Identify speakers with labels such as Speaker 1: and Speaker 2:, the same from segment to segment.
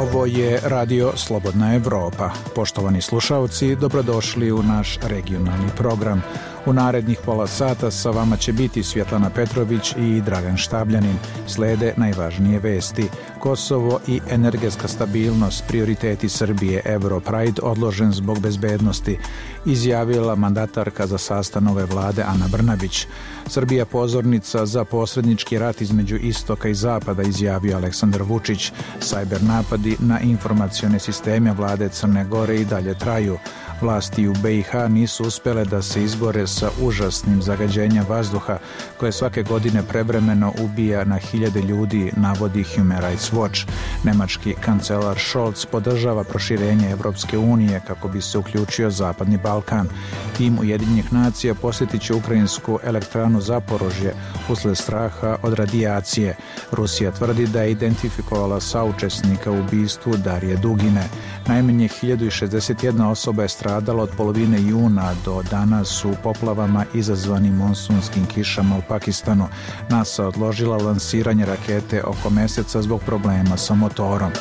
Speaker 1: Ovo je Radio Slobodna Evropa. Poštovani slušalci, dobrodošli u naš regionalni program. U narednih pola sata sa vama će biti Svjetlana Petrović i Dragan Štabljanin. Slede najvažnije vesti. Kosovo i energetska stabilnost, prioriteti Srbije, Europride odložen zbog bezbednosti, izjavila mandatarka za sastav nove vlade Ana Brnabić. Srbija pozornica za posrednički rat između istoka i zapada, izjavio Aleksandar Vučić. Sajber napadi na informacione sisteme vlade Crne Gore i dalje traju. Vlasti u BiH nisu uspjele da se izbore sa užasnim zagađenjem vazduha koje svake godine prevremeno ubija na hiljade ljudi, navodi Human Rights Watch. Nemački kancelar Scholz podržava proširenje Evropske unije kako bi se uključio Zapadni Balkan. Tim Ujedinjenih nacija posjetit će ukrajinsku elektranu Zaporožje usled straha od radijacije. Rusija tvrdi da je identifikovala saučesnika u ubistvu Darije Dugine. Najmanje 1061 osoba je stradala od polovine juna do danas u poplavama izazvanim monsunskim kišama u Pakistanu. NASA odložila lansiranje rakete oko meseca zbog problema sa motorom.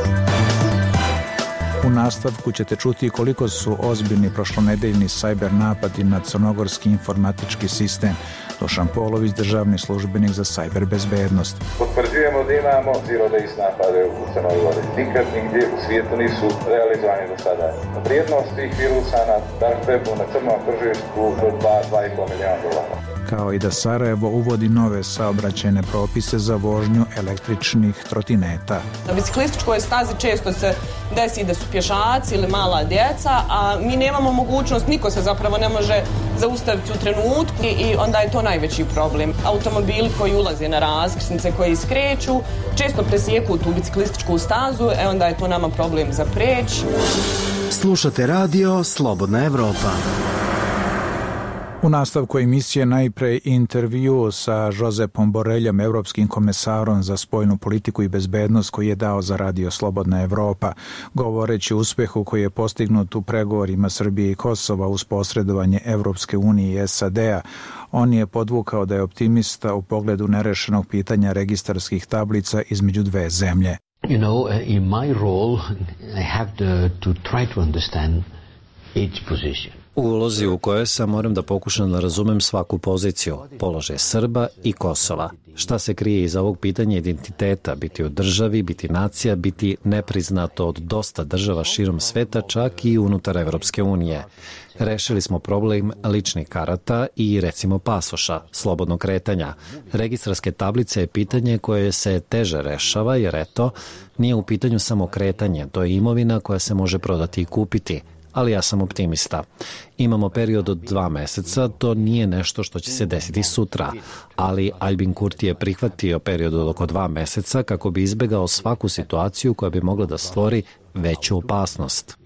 Speaker 1: U nastavku ćete čuti koliko su ozbiljni prošlonedeljni sajber napadi na crnogorski informatički sistem. Dušan Polović, državni službenik za sajber bezbednost.
Speaker 2: Potvrđujemo da imamo zero days napade u Crnoj Gori. Nikad nigdje u svijetu nisu realizovani do sada. Vrijednost tih virusa na dark webu na crnom tržištu do 2,5 milijuna dolara.
Speaker 1: Kao i da Sarajevo uvodi nove saobraćajne propise za vožnju električnih trotineta.
Speaker 3: Na biciklističkoj stazi često se desi da su pješaci ili mala djeca, a mi nemamo mogućnost, niko se zapravo ne može zaustaviti u trenutku i onda je to najveći problem. Automobili koji ulaze na raskrsnice, koji skreću, često presjeku tu biciklističku stazu, onda je to nama problem za preć.
Speaker 4: Slušate radio Slobodna Evropa.
Speaker 1: U nastavku emisije najprej intervju sa Josepom Boreljom, evropskim komesarom za spoljnu politiku i bezbednost koji je dao za Radio Slobodna Evropa. Govoreći o uspjehu koji je postignut u pregovorima Srbije i Kosova uz posredovanje Evropske unije i SAD-a, on je podvukao da je optimista u pogledu nerešenog pitanja registarskih tablica između dve zemlje.
Speaker 5: You know, in my role, I have to try to understand each position.
Speaker 6: U ulozi u kojoj sam moram da pokušam da razumem svaku poziciju, položaj Srba i Kosova. Šta se krije iza ovog pitanja identiteta, biti u državi, biti nacija, biti nepriznato od dosta država širom sveta, čak i unutar Evropske unije. Rešili smo problem ličnih karata i recimo pasoša, slobodnog kretanja. Registarske tablice je pitanje koje se teže rešava jer eto, nije u pitanju samo kretanje, to je imovina koja se može prodati i kupiti. Ali ja sam optimista. Imamo period od 2 meseca, to nije nešto što će se desiti sutra, ali Albin Kurti je prihvatio period od oko 2 meseca kako bi izbegao svaku situaciju koja bi mogla da stvori veću opasnost.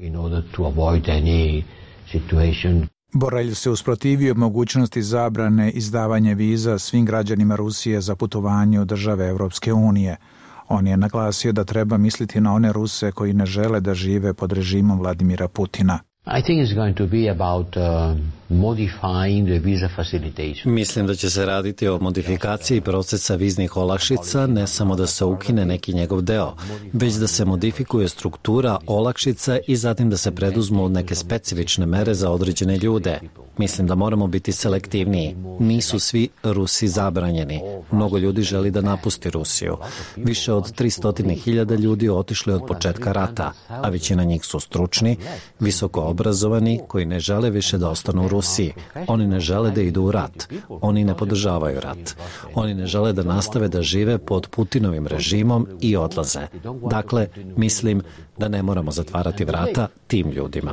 Speaker 1: Borelj se usprotivio mogućnosti zabrane izdavanja viza svim građanima Rusije za putovanje u države Evropske unije. On je naglasio da treba misliti na one Ruse koji ne žele da žive pod režimom Vladimira Putina.
Speaker 5: I think it's going to be about modifying the visa facilitation.
Speaker 6: Mislim da će se raditi o modifikaciji procesa viznih olakšica, ne samo da se ukine neki njegov deo, već da se modifikuje struktura olakšica i zatim da se preduzmu neke specifične mere za određene ljude. Mislim da moramo biti selektivniji. Nisu svi Rusi zabranjeni. Mnogo ljudi želi da napusti Rusiju. Više od 300.000 ljudi otišli od početka rata, a većina njih su stručni, visoko obrazovani, koji ne žele više da ostanu u Rusiji. Oni ne žele da idu u rat. Oni ne podržavaju rat. Oni ne žele da nastave da žive pod Putinovim režimom i odlaze. Dakle, mislim da ne moramo zatvarati vrata tim ljudima.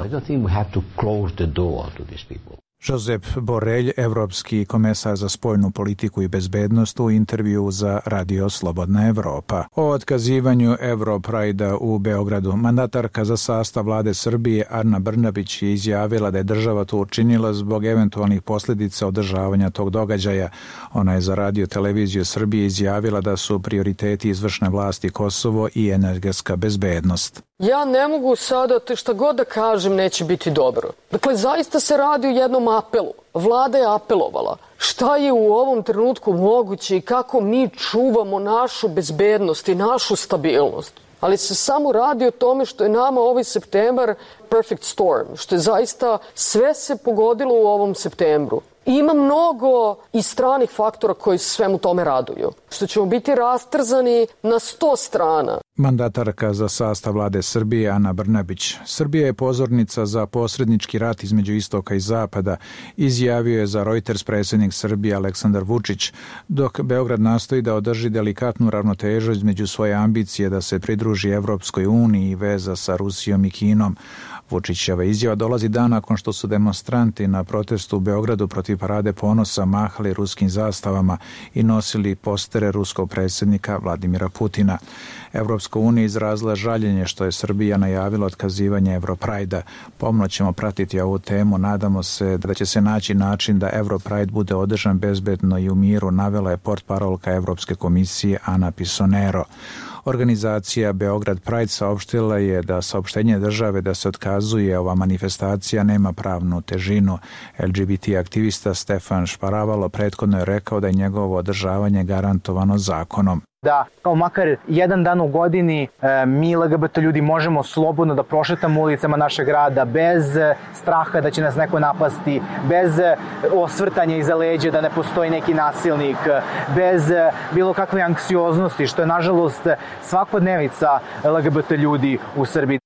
Speaker 1: Josep Borelj, evropski komesar za spoljnu politiku i bezbednost u intervju za Radio Slobodna Evropa. O otkazivanju Europride-a u Beogradu mandatarka za sastav vlade Srbije Ana Brnabić je izjavila da je država to učinila zbog eventualnih posljedica održavanja tog događaja. Ona je za Radio televiziju Srbije izjavila da su prioriteti izvršne vlasti Kosovo i energetska bezbednost.
Speaker 7: Ja ne mogu sada, šta god da kažem, neće biti dobro. Dakle, zaista se radi o jednom apelu. Vlada je apelovala. Šta je u ovom trenutku moguće i kako mi čuvamo našu bezbednost i našu stabilnost? ali se samo radi o tome što je nama ovaj septembar perfect storm, što je zaista sve se pogodilo u ovom septembru. Ima mnogo i stranih faktora koji svemu tome raduju, što ćemo biti rastrzani na 100 strana.
Speaker 1: Mandatarka za sastav vlade Srbije Ana Brnabić. Srbija je pozornica za posrednički rat između istoka i zapada, izjavio je za Reuters predsjednik Srbije Aleksandar Vučić, dok Beograd nastoji da održi delikatnu ravnotežu između svoje ambicije da se pridruži Evropskoj uniji i veza sa Rusijom i Kinom. Vučićeva izjava dolazi dan nakon što su demonstranti na protestu u Beogradu protiv Parade ponosa mahali ruskim zastavama i nosili postere ruskog predsjednika Vladimira Putina. Evropska unija izrazila žaljenje što je Srbija najavila otkazivanje Europrajda. Pomno ćemo pratiti ovu temu, nadamo se da će se naći način da Europride bude održan bezbedno i u miru, navela je portparolka Evropske komisije Ana Pisonero. Organizacija Beograd Pride saopštila je da saopštenje države da se otkazuje ova manifestacija nema pravnu težinu. LGBT aktivista Stefan Šparavalo prethodno je rekao da je njegovo održavanje garantovano zakonom.
Speaker 8: Da kao makar jedan dan u godini mi LGBT ljudi možemo slobodno da prošetamo ulicama našeg grada bez straha da će nas neko napasti, bez osvrtanja iza leđa da ne postoji neki nasilnik, bez bilo kakve anksioznosti, što je nažalost svakodnevica LGBT ljudi u Srbiji.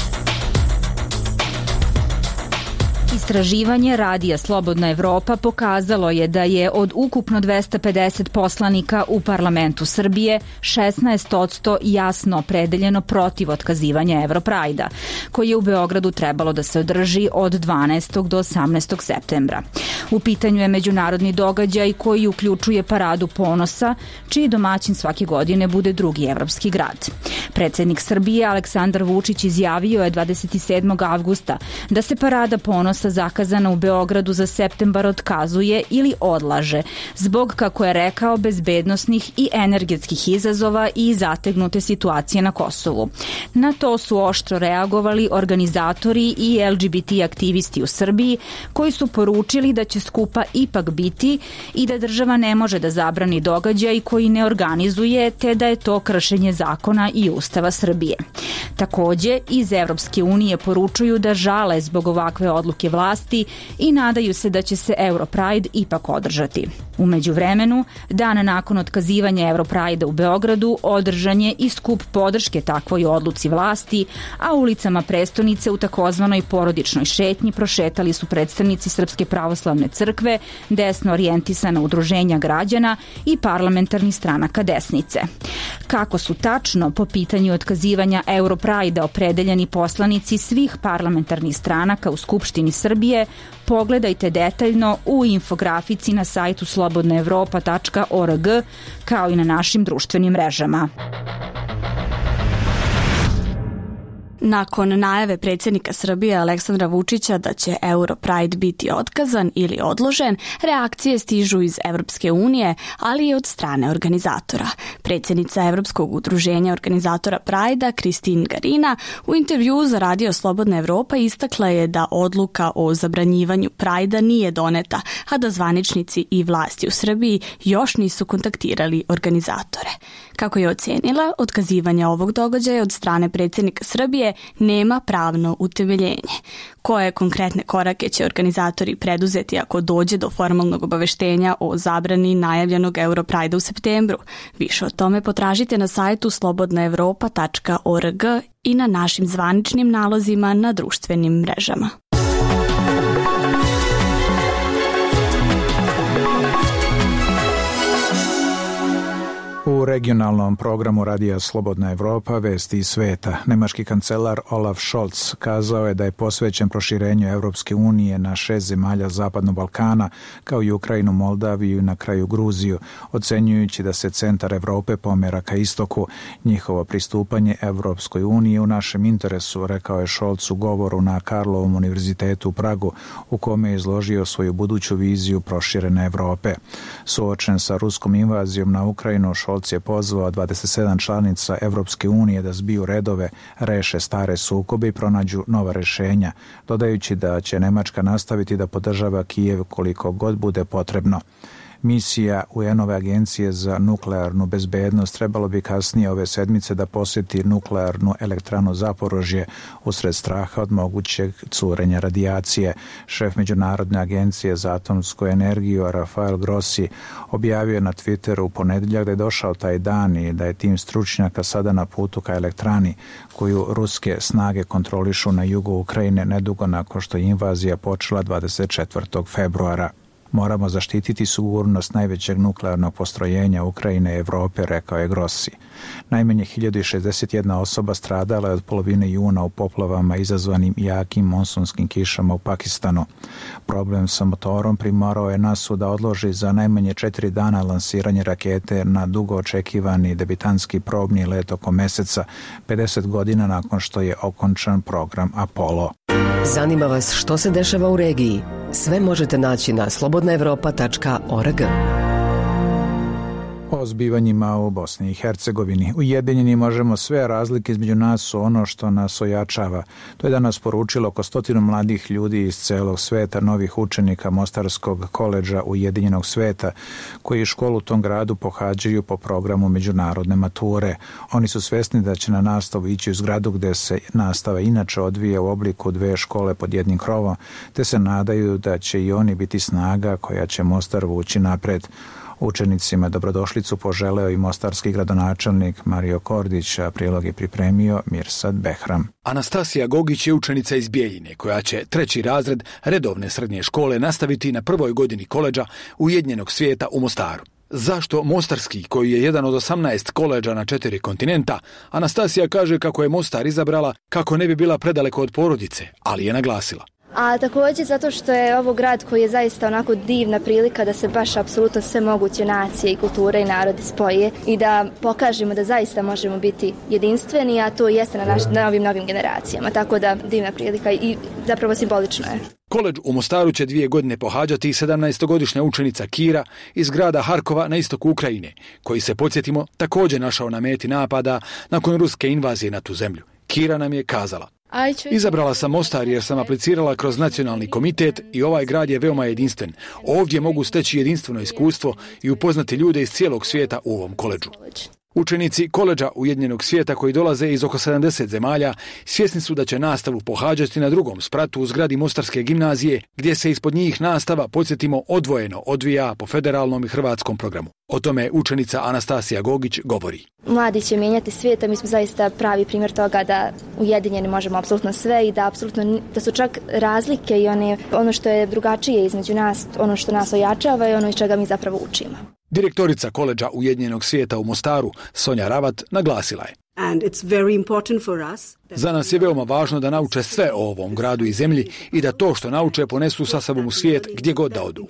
Speaker 9: Istraživanje Radija Slobodna Evropa pokazalo je da je od ukupno 250 poslanika u parlamentu Srbije 16% jasno opredeljeno protiv otkazivanja Europrajda, koji je u Beogradu trebalo da se održi od 12. do 18. septembra. U pitanju je međunarodni događaj koji uključuje Paradu ponosa, čiji domaćin svake godine bude drugi evropski grad. Predsjednik Srbije Aleksandar Vučić izjavio je 27. avgusta da se Parada ponosa zakazana u Beogradu za septembar otkazuje ili odlaže zbog, kako je rekao, bezbednosnih i energetskih izazova i zategnute situacije na Kosovu. Na to su oštro reagovali organizatori i LGBT aktivisti u Srbiji, koji su poručili da će skupa ipak biti i da država ne može da zabrani događaj koji ne organizuje, te da je to kršenje zakona i Ustava Srbije. Takođe, iz Evropske unije poručuju da žale zbog ovakve odluke vlasti i nadaju se da će se Europride ipak održati. U međuvremenu, dan nakon otkazivanja Europrida u Beogradu održan je i skup podrške takvoj odluci vlasti, a ulicama prestonice u takozvanoj porodičnoj šetnji prošetali su predstavnici Srpske pravoslavne crkve, desno orijentisana udruženja građana i parlamentarnih stranaka desnice. Kako su tačno po pitanju otkazivanja Europrida opredeljeni poslanici svih parlamentarnih stranaka u Skupštini Srbije, pogledajte detaljno u infografici na sajtu slobodnaevropa.org, kao i na našim društvenim mrežama.
Speaker 10: Nakon najave predsjednika Srbije Aleksandra Vučića da će Europride biti otkazan ili odložen, reakcije stižu iz Evropske unije, ali i od strane organizatora. Predsjednica Evropskog udruženja organizatora Prajda, Kristin Garina, u intervjuu za Radio Slobodna Evropa istakla je da odluka o zabranjivanju Prajda nije doneta, a da zvaničnici i vlasti u Srbiji još nisu kontaktirali organizatore. Kako je ocenila, otkazivanje ovog događaja od strane predsjednika Srbije nema pravno utemeljenje. Koje konkretne korake će organizatori preduzeti ako dođe do formalnog obaveštenja o zabrani najavljenog Europrida u septembru? Više o tome potražite na sajtu slobodnaevropa.org i na našim zvaničnim nalozima na društvenim mrežama.
Speaker 1: U regionalnom programu Radija Slobodna Evropa vesti iz sveta, nemački kancelar Olaf Scholz kazao je da je posvećen proširenju Evropske unije na 6 zemalja Zapadnog Balkana, kao i Ukrajinu, Moldaviju i na kraju Gruziju, ocenjujući da se centar Evrope pomera ka istoku. Njihovo pristupanje Evropskoj uniji u našem interesu, rekao je Scholz u govoru na Karlovom univerzitetu u Pragu, u kome je izložio svoju buduću viziju proširene Evrope. Suočen sa ruskom invazijom na Ukrajinu, Scholz je pozvao 27 članica Evropske unije da zbiju redove, reše stare sukobe i pronađu nova rešenja, dodajući da će Nemačka nastaviti da podržava Kijev koliko god bude potrebno. Misija UN-ove agencije za nuklearnu bezbednost trebalo bi kasnije ove sedmice da posjeti nuklearnu elektranu Zaporožje usred straha od mogućeg curenja radijacije. Šef Međunarodne agencije za atomsku energiju Rafael Grossi objavio je na Twitteru u ponedjeljak da je došao taj dan i da je tim stručnjaka sada na putu ka elektrani koju ruske snage kontrolišu na jugu Ukrajine nedugo nakon što je invazija počela 24. februara. Moramo zaštititi sigurnost najvećeg nuklearnog postrojenja Ukrajine i Evrope, rekao je Grossi. Najmanje 1061 osoba stradala je od polovine juna u poplavama izazvanim jakim monsunskim kišama u Pakistanu. Problem sa motorom primorao je NASU da odloži za najmanje 4 dana lansiranje rakete na dugo očekivani debitanski probni let oko meseca, 50 godina nakon što je okončan program Apollo.
Speaker 11: Zanima vas što se dešava u regiji? Sve možete naći na slobodnaevropa.org.
Speaker 1: O zbivanjima u Bosni i Hercegovini. Ujedinjeni možemo sve, razlike između nas su ono što nas ojačava. To je danas poručilo oko 100 mladih ljudi iz celog sveta, novih učenika Mostarskog koledža Ujedinjenog sveta, koji školu u tom gradu pohađaju po programu međunarodne mature. Oni su svesni da će na nastavu ići u zgradu gde se nastava inače odvija u obliku 2 škole pod jednim krovom, te se nadaju da će i oni biti snaga koja će Mostar vući napred. Učenicima dobrodošlicu poželeo i mostarski gradonačelnik Mario Kordić, a prilog je pripremio Mirsad Behram.
Speaker 12: Anastasija Gogić je učenica iz Bijeljine koja će 3. razred redovne srednje škole nastaviti na 1. godini koledža Ujedinjenog svijeta u Mostaru. Zašto Mostarski, koji je jedan od 18 koledža na 4 kontinenta, Anastasija kaže kako je Mostar izabrala kako ne bi bila predaleko od porodice, ali je naglasila.
Speaker 13: A također zato što je ovo grad koji je zaista onako divna prilika da se baš apsolutno sve moguće nacije i kulture i narodi spoje i da pokažemo da zaista možemo biti jedinstveni, a to jeste na ovim novim generacijama. Tako da divna prilika i zapravo simbolično je.
Speaker 12: Koledž u Mostaru će 2 godine pohađati 17-godišnja učenica Kira iz grada Harkova na istoku Ukrajine, koji se, podsjetimo, također našao na meti napada nakon ruske invazije na tu zemlju. Kira nam je kazala: izabrala sam Mostar jer sam aplicirala kroz nacionalni komitet i ovaj grad je veoma jedinstven. Ovdje mogu steći jedinstveno iskustvo i upoznati ljude iz cijelog svijeta u ovom koledžu. Učenici koledža Ujedinjenog svijeta koji dolaze iz oko 70 zemalja svjesni su da će nastavu pohađati na drugom spratu u zgradi Mostarske gimnazije, gdje se ispod njih nastava, podsjetimo, odvojeno odvija po federalnom i hrvatskom programu. O tome učenica Anastasija Gogić govori.
Speaker 13: Mladi će mijenjati svijet, a mi smo zaista pravi primjer toga da ujedinjeni možemo apsolutno sve i da su čak razlike i ono što je drugačije između nas, ono što nas ojačava i ono iz čega mi zapravo učimo.
Speaker 12: Direktorica koledža Ujedinjenog svijeta u Mostaru, Sonja Ravat, naglasila je. Za nas je veoma važno da nauče sve o ovom gradu i zemlji i da to što nauče ponesu sa sobom u svijet gdje god da odu.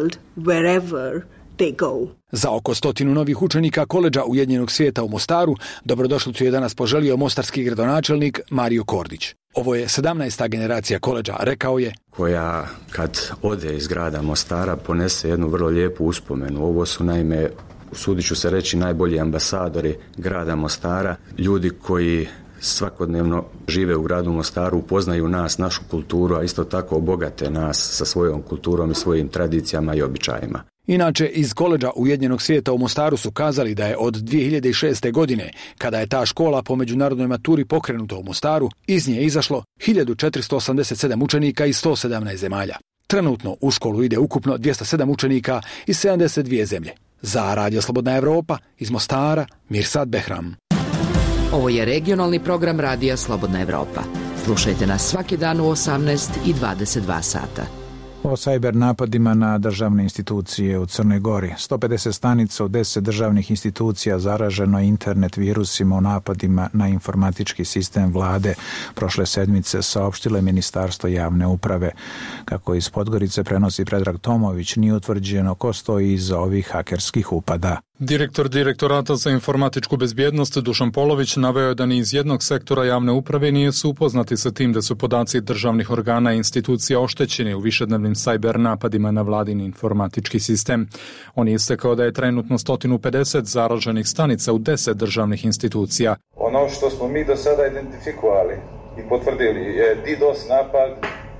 Speaker 12: Za oko 100 novih učenika koledža Ujedinjenog svijeta u Mostaru dobrodošlicu je danas poželio mostarski gradonačelnik Mario Kordić. Ovo je 17. generacija koledža, rekao je,
Speaker 14: koja kad ode iz grada Mostara ponese jednu vrlo lijepu uspomenu. Ovo su naime, usudit ću se reći, najbolji ambasadori grada Mostara, ljudi koji svakodnevno žive u gradu Mostaru, upoznaju nas, našu kulturu, a isto tako obogate nas sa svojom kulturom i svojim tradicijama i običajima.
Speaker 12: Inače, iz koledža Ujedinjenog svijeta u Mostaru su kazali da je od 2006. godine, kada je ta škola po međunarodnoj maturi pokrenuta u Mostaru, iz nje izašlo 1487 učenika iz 117 zemalja. Trenutno u školu ide ukupno 207 učenika iz 72 zemlje. Za Radio Slobodna Evropa, iz Mostara, Mirsad Behram.
Speaker 15: Ovo je regionalni program Radija Slobodna Evropa. Slušajte nas svaki dan u 18 i 22 sata.
Speaker 1: O sajber napadima na državne institucije u Crnoj Gori. 150 stanica u 10 državnih institucija zaraženo internet virusima u napadima na informatički sistem vlade. Prošle sedmice saopštile Ministarstvo javne uprave. Kako iz Podgorice prenosi Predrag Tomović, nije utvrđeno ko stoji iza ovih hakerskih upada.
Speaker 16: Direktor Direktorata za informatičku bezbjednost Dušan Polović naveo da ni iz jednog sektora javne uprave nije su upoznati sa tim da su podaci državnih organa i institucija oštećeni u višednevnim sajber napadima na vladin informatički sistem. On je istakao da je trenutno 150 zaraženih stanica u 10 državnih institucija.
Speaker 2: Ono što smo mi do sada identifikovali i potvrdili je DDoS napad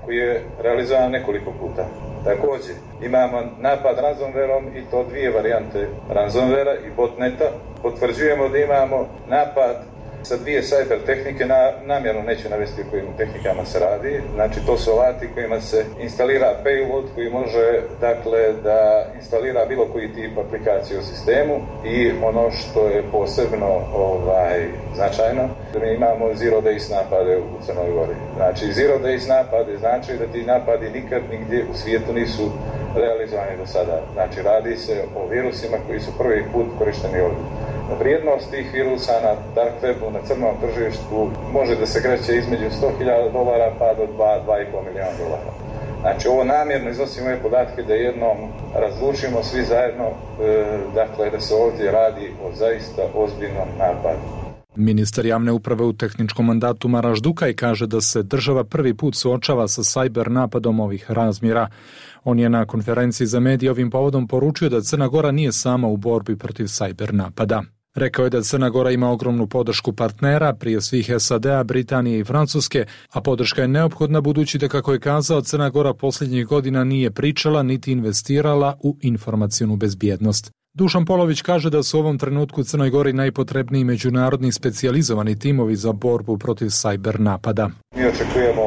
Speaker 2: koji je realizovan nekoliko puta. Također, imamo napad ransomwareom i to dvije varijante ransomwarea i botneta. Potvrđujemo da imamo napad sa dvije cyber tehnike, namjerno neću navesti o kojim tehnikama se radi. Znači, to su alati kojima se instalira payload koji može, dakle, da instalira bilo koji tip aplikacije u sistemu i ono što je posebno značajno, da mi imamo zero days napade u Crnoj Gori. Znači, zero days napade znači da ti napadi nikad nigdje u svijetu nisu realizovani do sada. Znači, radi se o virusima koji su prvi put korišteni ovdje. Vrijednost tih virusa na dark webu, na crnom tržištu, može da se kreće između $100,000 pa do $2,5 milijuna. Znači, ovo namjerno iznosimo ove podatke da jednom razlučimo svi zajedno, dakle, da se ovdje radi o zaista ozbiljnom napadu.
Speaker 16: Ministar javne uprave u tehničkom mandatu Maraš Dukaj kaže da se država prvi put suočava sa sajber napadom ovih razmjera. On je na konferenciji za medije ovim povodom poručio da Crna Gora nije sama u borbi protiv sajber napada. Rekao je da Crna Gora ima ogromnu podršku partnera, prije svih SAD-a, Britanije i Francuske, a podrška je neophodna budući da, kako je kazao, Crna Gora posljednjih godina nije pričala niti investirala u informacionu bezbjednost. Dušan Polović kaže da su u ovom trenutku u Crnoj Gori najpotrebniji međunarodni specijalizovani timovi za borbu protiv sajber napada.
Speaker 2: Mi očekujemo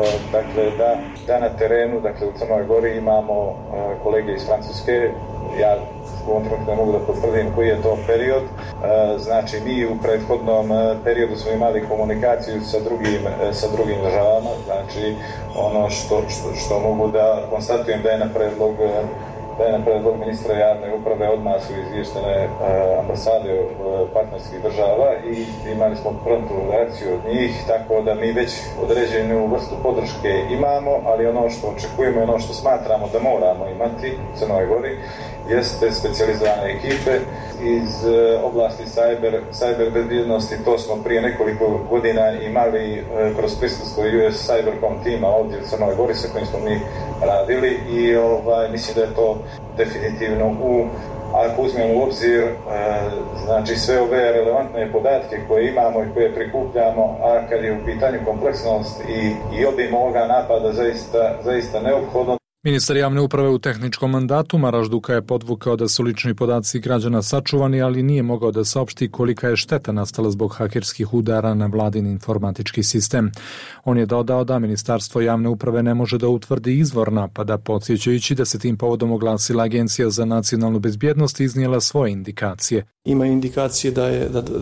Speaker 2: da na terenu, dakle u Crnoj Gori imamo kolege iz Francuske. Ja u ovom trenutku ne mogu da potvrdim koji je to period. Znači, mi u prethodnom periodu smo imali komunikaciju sa drugim državama. Znači, ono što mogu da konstatujem da je na predlog ministra javne uprave odmah su izvještene ambasade partnerskih država i imali smo promptnu reakciju od njih, tako da mi već određenu vrstu podrške imamo, ali ono što očekujemo i ono što smatramo da moramo imati u Crnoj Gori jeste specijalizovane ekipe iz oblasti cyber bezbjednosti. To smo prije nekoliko godina imali kroz prisustvo US Cybercom tima ovdje u Crnoj Gori sa kojim smo mi radili i mislim da je to definitivno ako uzmemo u obzir znači sve ove relevantne podatke koje imamo i koje prikupljamo, a kad je u pitanju kompleksnost i obim ovoga napada zaista neophodno.
Speaker 16: Ministar javne uprave u tehničkom mandatu Maraš Dukaj je podvukao da su lični podaci građana sačuvani, ali nije mogao da saopšti kolika je šteta nastala zbog hakerskih udara na vladin informatički sistem. On je dodao da Ministarstvo javne uprave ne može da utvrdi izvor napada, podsjećajući da se tim povodom oglasila Agencija za nacionalnu bezbjednost i iznijela svoje indikacije.
Speaker 17: Ima indikacije da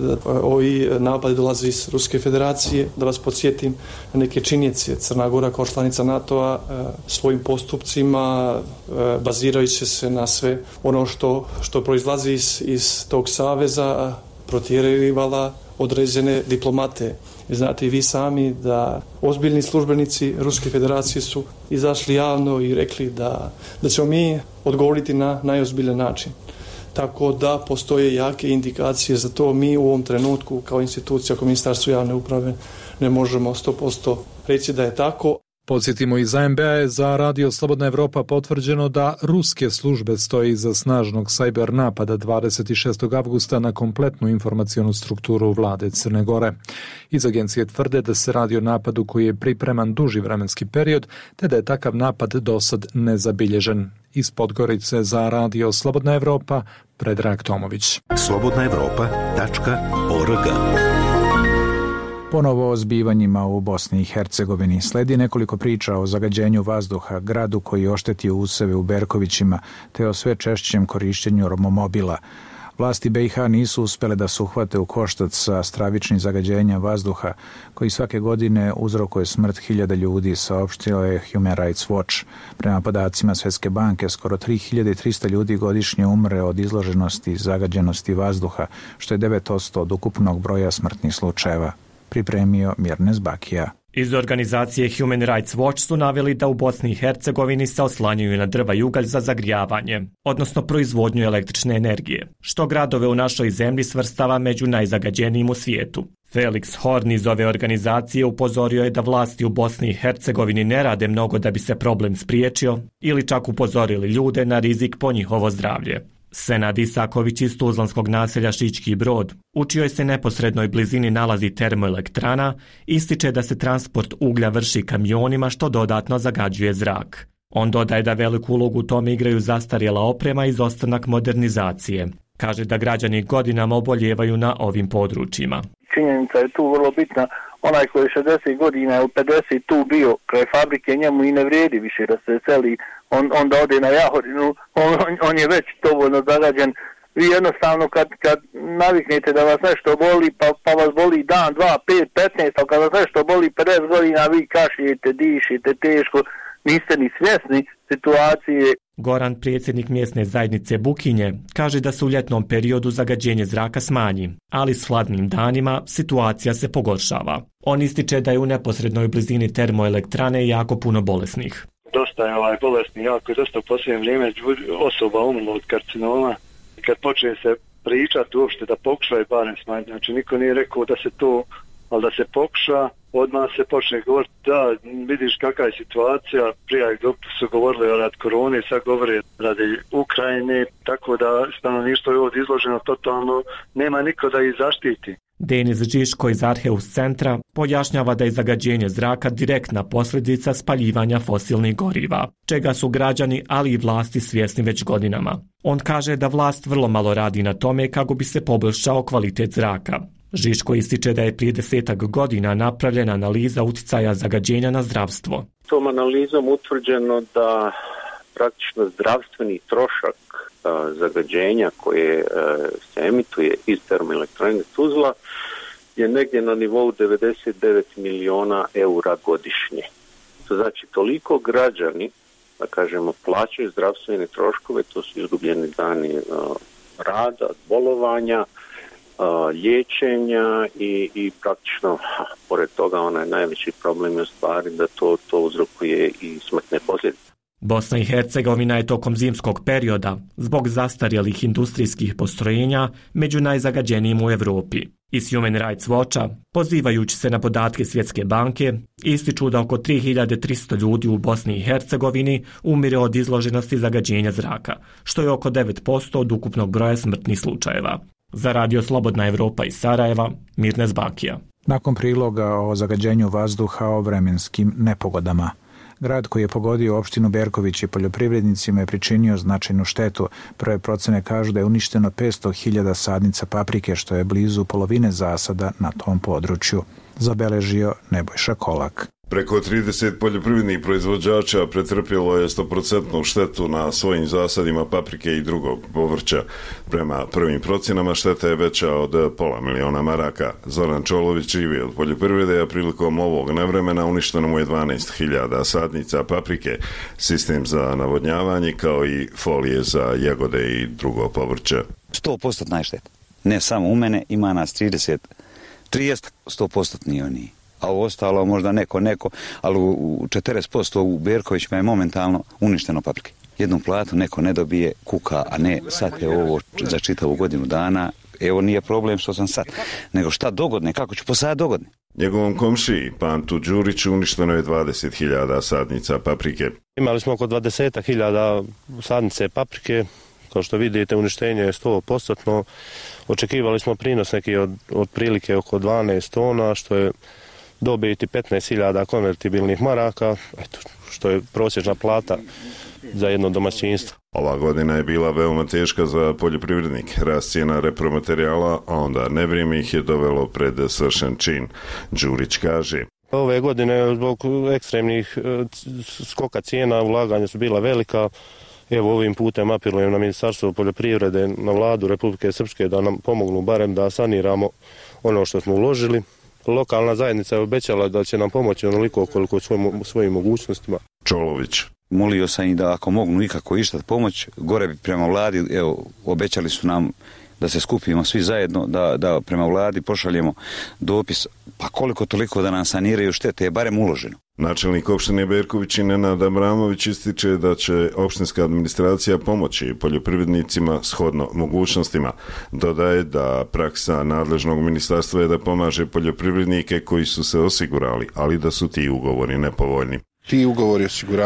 Speaker 17: ovi napadi dolaze iz Ruske federacije. Da vas podsjetim na neke činjenice. Crna Gora kao članica NATO-a svojim postupcima, bazirajući se na sve ono što proizlazi iz tog saveza, protjerivala određene diplomate. Znate i vi sami da ozbiljni službenici Ruske federacije su izašli javno i rekli da ćemo mi odgovoriti na najozbiljan način. Tako da postoje jake indikacije za to. Mi u ovom trenutku kao institucija, kao Ministarstvo javne uprave ne možemo 100% reći da je tako.
Speaker 16: Podsjetimo, iz ANB-a je za Radio Slobodna Evropa potvrđeno da ruske službe stoje iza snažnog sajber napada 26. avgusta na kompletnu informacionu strukturu vlade Crne Gore. Iz agencije tvrde da se radi o napadu koji je pripreman duži vremenski period, te da je takav napad dosad nezabilježen. Iz Podgorice za Radio Slobodna Evropa, Predrag Tomović.
Speaker 1: slobodnaevropa.org. Ponovo o zbivanjima u Bosni i Hercegovini sledi nekoliko priča o zagađenju vazduha, gradu koji je oštetio useve u Berkovićima, te o sve češćem korišćenju romomobila. Vlasti BiH nisu uspjele da se uhvate u koštac sa stravičnim zagađenjem vazduha, koji svake godine uzrokuje smrt hiljada ljudi, saopštio je Human Rights Watch. Prema podacima Svjetske banke, skoro 3300 ljudi godišnje umre od izloženosti i zagađenosti vazduha, što je 9% od ukupnog broja smrtnih slučajeva. Pripremio Mirnes Bakija.
Speaker 18: Iz organizacije Human Rights Watch su naveli da u Bosni i Hercegovini se oslanjaju na drva i ugalj za zagrijavanje, odnosno proizvodnju električne energije, što gradove u našoj zemlji svrstava među najzagađenijim u svijetu. Felix Horn iz ove organizacije upozorio je da vlasti u Bosni i Hercegovini ne rade mnogo da bi se problem spriječio ili čak upozorili ljude na rizik po njihovo zdravlje. Senad Isaković iz tuzlanskog naselja Šički Brod, u čijoj se neposrednoj blizini nalazi termoelektrana, ističe da se transport uglja vrši kamionima što dodatno zagađuje zrak. On dodaje da veliku ulogu u tome igraju zastarjela oprema i izostanak modernizacije. Kaže da građani godinama oboljevaju na ovim područjima.
Speaker 19: Činjenica je tu vrlo bitna. Onaj koji je 60 godina ili 50 tu bio kraj fabrike, njemu i ne vrijedi više da se seli, on da ode na Jahorinu, on je već dovoljno zagađen. Vi jednostavno kad naviknete da vas nešto boli, pa vas boli dan, 2, 5, 15, a kad vas nešto boli 50 godina, vi kašljete, dišete teško, niste ni svjesni situacije.
Speaker 18: Goran, predsjednik mjesne zajednice Bukinje, kaže da se u ljetnom periodu zagađenje zraka smanji, ali s hladnim danima situacija se pogoršava. On ističe da je u neposrednoj blizini termoelektrane jako puno bolesnih.
Speaker 20: Dosta je bolesni, jako je dosta u posljednje vrijeme osoba umrla od karcinoma. Kad počne se pričati uopšte da pokušaju barem smanjiti, znači niko nije rekao da se to, ali da se pokuša, odmah se počne govoriti da vidiš kakva je situacija, prije su govorili radi korone, sad govore radi Ukrajine, tako da stanovništvo je ovdje izloženo totalno, nema niko da ih zaštiti.
Speaker 18: Denis Žiško iz Arheus centra pojašnjava da je zagađenje zraka direktna posljedica spaljivanja fosilnih goriva, čega su građani, ali i vlasti svjesni već godinama. On kaže da vlast vrlo malo radi na tome kako bi se poboljšao kvalitet zraka. Žiško ističe da je prije 10 godina napravljena analiza uticaja zagađenja na zdravstvo.
Speaker 21: Tom analizom utvrđeno da praktično zdravstveni trošak zagađenja koje se emituje iz termoelektrane Tuzla je negdje na nivou 99 miliona eura godišnje. To znači toliko građani, da kažemo, plaćaju zdravstvene troškove, to su izgubljeni dani rada, bolovanja, liječenja i praktično, pored toga, onaj najveći problem je u stvari da to uzrokuje i smrtne posljedice.
Speaker 18: Bosna i Hercegovina je tokom zimskog perioda, zbog zastarjelih industrijskih postrojenja, među najzagađenijim u Europi. Iz Human Rights Watcha, pozivajući se na podatke Svjetske banke, ističu da oko 3300 ljudi u Bosni i Hercegovini umire od izloženosti zagađenja zraka, što je oko 9% od ukupnog broja smrtnih slučajeva. Za Radio Slobodna Evropa iz Sarajeva, Mirnes Bakija.
Speaker 1: Nakon priloga o zagađenju vazduha o vremenskim nepogodama. Grad koji je pogodio opštinu Berković i poljoprivrednicima je pričinio značajnu štetu. Prve procene kažu da je uništeno 500.000 sadnica paprike, što je blizu polovine zasada na tom području, zabeležio Nebojša Kolak.
Speaker 22: Preko 30 poljoprivrednih proizvođača pretrpjelo je 100% štetu na svojim zasadima paprike i drugog povrća. Prema prvim procjenama šteta je veća od $500.000 maraka. Zoran Čolović živi od poljoprivrede, a prilikom ovog nevremena uništeno mu je 12.000 sadnica paprike, sistem za navodnjavanje kao i folije za jagode i drugo povrće.
Speaker 23: 100% šteta. Ne samo u mene, ima nas 30 100% oni. A u ostalo možda neko, ali u 40% u Berkovićima je momentalno uništeno paprike. Jednu platu neko ne dobije, kuka, a ne sad je ovo za čitavu godinu dana. Evo nije problem što sam sad, nego šta dogodne, kako ću posaditi dogodne.
Speaker 22: Njegovom komšiji, Pantu Đuriću, uništeno je 20.000 sadnica paprike.
Speaker 24: Imali smo oko 20.000 sadnice paprike. Kao što vidite, uništenje je 100%. Očekivali smo prinos neki od prilike oko 12 tona, što je dobiti 15.000 konvertibilnih maraka, što je prosječna plata za jedno domaćinstvo.
Speaker 22: Ova godina je bila veoma teška za poljoprivrednike. Rast cijena repromaterijala, a onda nevrijeme ih je dovelo pred svršen čin. Đurić kaže:
Speaker 24: Ove godine zbog ekstremnih skoka cijena ulaganja su bila velika. Evo ovim putem apelujem na Ministarstvo poljoprivrede, na vladu Republike Srpske da nam pomognu barem da saniramo ono što smo uložili. Lokalna zajednica je obećala da će nam pomoći onoliko koliko svojim mogućnostima.
Speaker 22: Čolović:
Speaker 23: Molio sam i da ako mognu ikako išta pomoć, gore bi prema vladi, evo, obećali su nam da se skupimo svi zajedno, da prema vladi pošaljemo dopis, pa koliko toliko da nam saniraju štete je barem uloženo.
Speaker 22: Načelnik opštine Berković i Nenad Abramović ističe da će opštinska administracija pomoći poljoprivrednicima shodno mogućnostima. Dodaje da praksa nadležnog ministarstva je da pomaže poljoprivrednike koji su se osigurali, ali da su ti ugovori nepovoljni.
Speaker 3: Ti ugovori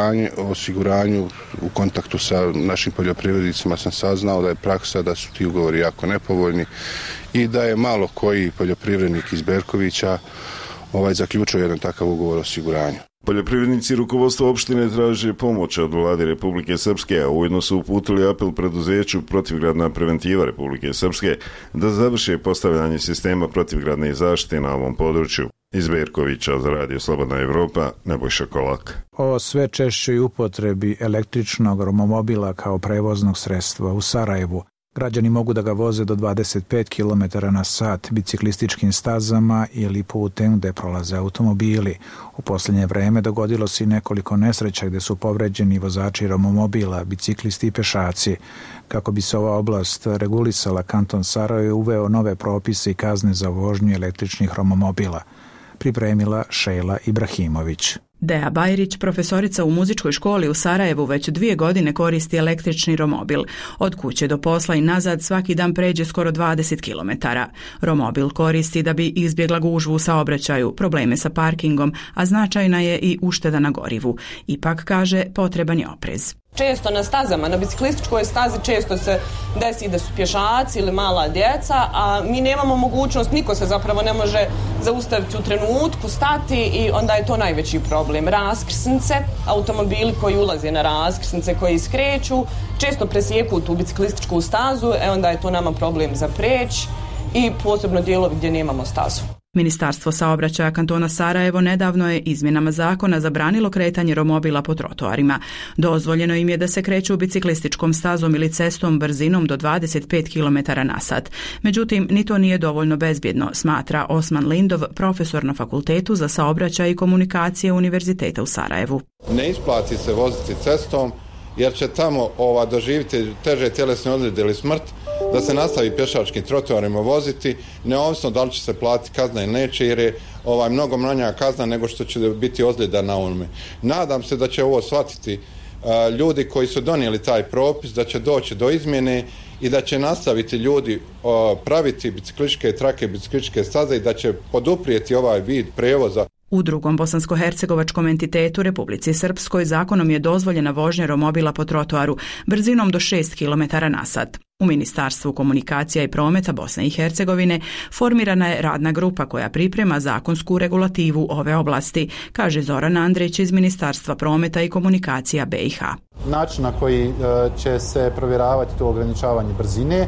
Speaker 3: o osiguranju u kontaktu sa našim poljoprivrednicima sam saznao da je praksa da su ti ugovori jako nepovoljni i da je malo koji poljoprivrednik iz Berkovića zaključio jedan takav ugovor o osiguranju.
Speaker 22: Poljoprivrednici rukovodstva opštine traže pomoć od vlade Republike Srpske, a ujedno su uputili apel preduzeću Protivgradna preventiva Republike Srpske da završe postavljanje sistema protivgradne zaštite na ovom području. Iz Berkovića za Radio Slobodna Evropa, Nebojša Kolak.
Speaker 1: O sve češćoj upotrebi električnog romomobila kao prevoznog sredstva u Sarajevu. Građani mogu da ga voze do 25 km na sat biciklističkim stazama ili putem gde prolaze automobili. U posljednje vreme dogodilo se i nekoliko nesreća gde su povređeni vozači romomobila, biciklisti i pešaci. Kako bi se ova oblast regulisala, kanton Sarajevo je uveo nove propise i kazne za vožnju električnih romomobila. Pripremila Šejla Ibrahimović.
Speaker 4: Deja Bajrić, profesorica u muzičkoj školi u Sarajevu, već 2 godine koristi električni romobil. Od kuće do posla i nazad svaki dan pređe skoro 20 km. Romobil koristi da bi izbjegla gužvu u saobraćaju, probleme sa parkingom, a značajna je i ušteda na gorivu. Ipak, kaže, potreban je oprez.
Speaker 5: Često na stazama, na biciklističkoj stazi često se desi da su pješaci ili mala djeca, a mi nemamo mogućnost, niko se zapravo ne može zaustaviti u trenutku, stati i onda je to najveći problem. Raskrsnice, automobili koji ulaze na raskrsnice, koji skreću, često presjeku tu biciklističku stazu, onda je to nama problem za preć i posebno dijelovi gdje nemamo stazu.
Speaker 4: Ministarstvo saobraćaja kantona Sarajevo nedavno je izmjenama zakona zabranilo kretanje romobila po trotoarima. Dozvoljeno im je da se kreću biciklističkom stazom ili cestom brzinom do 25 km na sat. Međutim, ni to nije dovoljno bezbjedno, smatra Osman Lindov, profesor na Fakultetu za saobraćaj i komunikacije Univerziteta u Sarajevu.
Speaker 6: Ne isplati se voziti cestom jer će tamo doživjeti teže tjelesne ozljede ili smrt, da se nastavi pješačkim trotoarima voziti, neovisno da li će se platiti kazna ili neće, jer je mnogo manja kazna nego što će biti ozljeda na onome. Nadam se da će ovo shvatiti ljudi koji su donijeli taj propis, da će doći do izmjene i da će nastaviti ljudi praviti biciklističke trake, biciklističke staze i da će poduprijeti ovaj vid prevoza.
Speaker 4: U drugom bosansko-hercegovačkom entitetu Republici Srpskoj zakonom je dozvoljena vožnja romobila po trotoaru brzinom do 6 km na sat. U Ministarstvu komunikacija i prometa Bosne i Hercegovine formirana je radna grupa koja priprema zakonsku regulativu ove oblasti, kaže Zoran Andrić iz Ministarstva prometa i komunikacija BiH.
Speaker 25: Način na koji će se provjeravati to ograničavanje brzine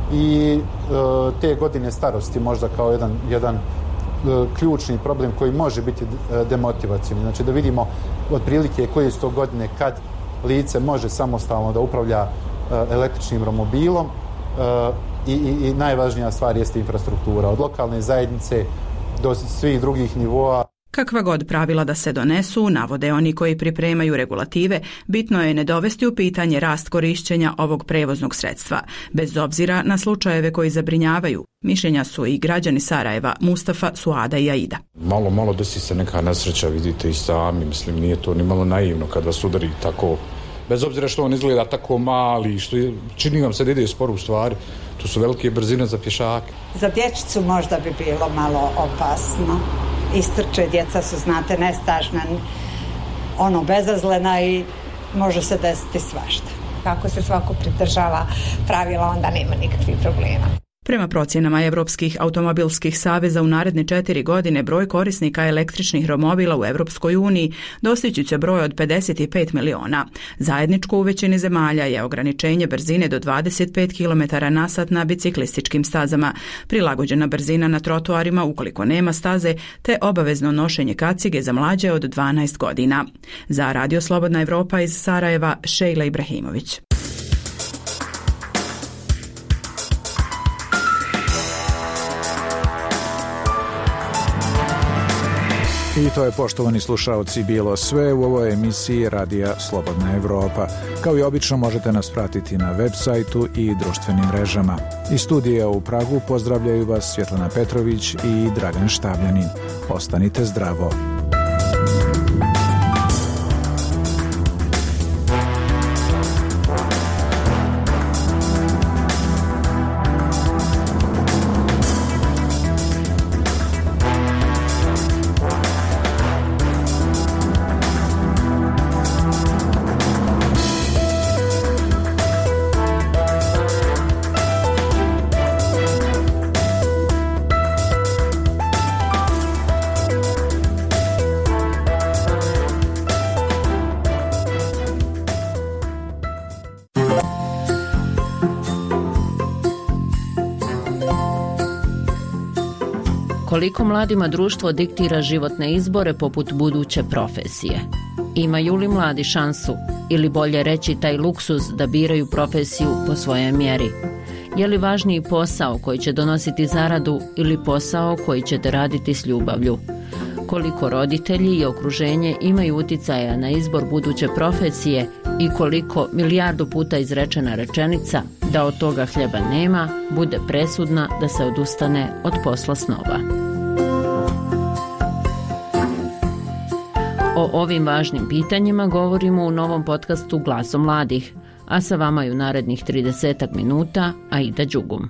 Speaker 25: i te godine starosti možda kao jedan ključni problem koji može biti demotivacijni. Znači da vidimo otprilike koje su to godine kad lice može samostalno da upravlja električnim romobilom i najvažnija stvar jeste infrastruktura. Od lokalne zajednice do svih drugih nivoa.
Speaker 4: Kakva god pravila da se donesu, navode oni koji pripremaju regulative, bitno je ne dovesti u pitanje rast korišćenja ovog prevoznog sredstva. Bez obzira na slučajeve koji zabrinjavaju, mišljenja su i građani Sarajeva, Mustafa, Suada i Aida.
Speaker 26: Malo desi se neka nesreća, vidite i sami, mislim nije to ni malo naivno kad vas udari tako, bez obzira što on izgleda tako mali, što čini vam se da ide sporo u stvari, tu su velike brzine za pješake.
Speaker 27: Za dječicu možda bi bilo malo opasno. Istrče, djeca su, znate, nestažna, bezazlena i može se desiti svašta.
Speaker 28: Kako se svako pridržava pravila, onda nema nikakvih problema.
Speaker 4: Prema procjenama Evropskih automobilskih saveza u naredne 4 godine broj korisnika električnih romobila u Evropskoj uniji dostići će broj od 55 miliona. Zajedničko u većini zemalja je ograničenje brzine do 25 km na sat na biciklističkim stazama, prilagođena brzina na trotoarima ukoliko nema staze, te obavezno nošenje kacige za mlađe od 12 godina. Za Radio Slobodna Evropa iz Sarajeva, Šejla Ibrahimović.
Speaker 1: I to je, poštovani slušaoci, bilo sve u ovoj emisiji Radija Slobodna Evropa. Kao i obično možete nas pratiti na web sajtu i društvenim mrežama. Iz studija u Pragu pozdravljaju vas Svjetlana Petrović i Dragan Štabljanin. Ostanite zdravo.
Speaker 7: Koliko mladima društvo diktira životne izbore poput buduće profesije? Imaju li mladi šansu, ili bolje reći taj luksuz da biraju profesiju po svojoj mjeri? Je li važniji posao koji će donositi zaradu ili posao koji ćete raditi s ljubavlju? Koliko roditelji i okruženje imaju utjecaja na izbor buduće profesije i koliko milijardu puta izrečena rečenica da od toga hljeba nema bude presudna da se odustane od posla snova. O ovim važnim pitanjima govorimo u novom podcastu Glaso mladih, a sa vama je u narednih 30 minuta Aida Đugum.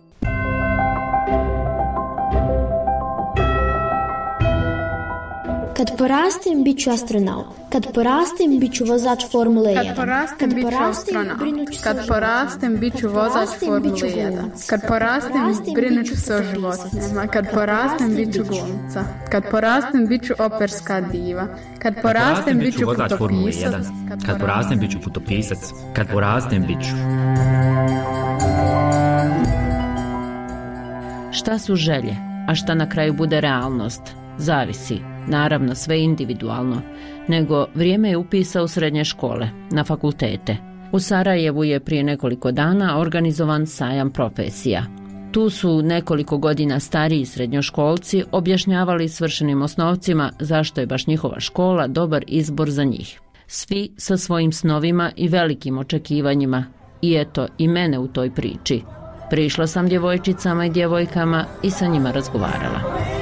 Speaker 8: Kad porastem, bit ću astronaut. Kad porastem, bit ću vozač Formule 1.
Speaker 9: Kad porastem, bit ću astronaut. Kad porastem, bit ću vozač Formule 1. Kad porastem, brinut ću se o životinjama. Kad porastem, bit ću glumica. Kad porastem, bit ću operska diva. Kad porastem, bit ću putopisac.
Speaker 10: Kad porastem, bit ću putopisac. Kad porastem, bit ću...
Speaker 7: Šta su želje, a šta na kraju bude realnost? Zavisi. Naravno, sve individualno, nego vrijeme je upisa u srednje škole, na fakultete. U Sarajevu je prije nekoliko dana organizovan sajam profesija. Tu su nekoliko godina stariji srednjoškolci objašnjavali svršenim osnovcima zašto je baš njihova škola dobar izbor za njih. Svi sa svojim snovima i velikim očekivanjima. I eto, i mene u toj priči. Prišla sam djevojčicama i djevojkama i sa njima razgovarala.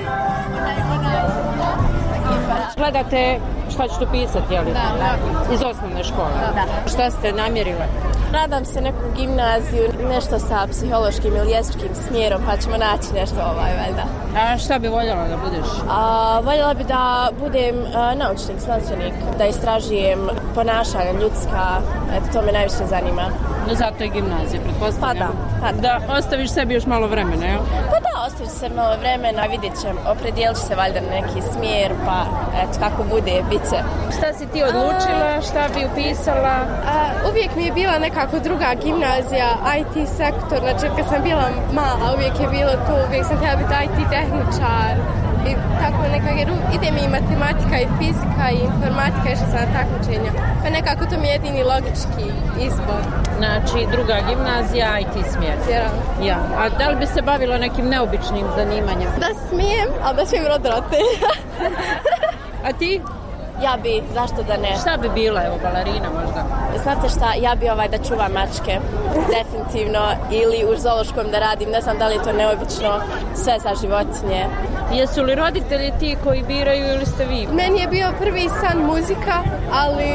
Speaker 11: Gledate šta ćete pisati, jel?
Speaker 8: Da.
Speaker 11: Iz osnovne škole?
Speaker 8: Da.
Speaker 11: Šta ste namjerile?
Speaker 8: Nadam se neku gimnaziju, nešto sa psihološkim ili jezičkim smjerom, pa ćemo naći nešto valjda.
Speaker 11: A šta bi voljela da budeš?
Speaker 8: Voljela bi da budem naučnik, znanstvenik, da istražujem ponašanja ljudska, eto, to me najviše zanima.
Speaker 11: No zato je gimnazija, pretpostavljam.
Speaker 8: Pa da.
Speaker 11: Da ostaviš sebi još malo vremena, jel?
Speaker 8: Pa da, ostaviš se malo vremena, vidjet ćem, opredijelit ću se valjda na neki smjer, pa eto, kako bude, bit će.
Speaker 11: Šta si ti odlučila, šta bi upisala?
Speaker 8: Uvijek mi je bila nekako druga gimnazija, IT sektor, znači kad sam bila mala, uvijek je bilo to, uvijek sam htjela biti IT tehničar i tako nekako, jer ide mi i matematika i fizika i informatika, išla sam na takmičenja, pa nekako to mi je jedini logički izbor.
Speaker 11: Znači druga gimnazija, IT smjer. Ja. A da li bi se bavila nekim neobičnim zanimanjem?
Speaker 8: Da smijem, ali da smijem roditelja.
Speaker 11: A ti?
Speaker 8: Ja bi, zašto da ne?
Speaker 11: Šta bi bila, evo, balerina možda?
Speaker 8: Znate šta, ja bi da čuvam mačke, definitivno, ili u zoološkom da radim, ne znam da li je to neobično, sve za životinje.
Speaker 11: Jesu li roditelji ti koji biraju ili ste vi?
Speaker 8: Meni je bio prvi san muzika, ali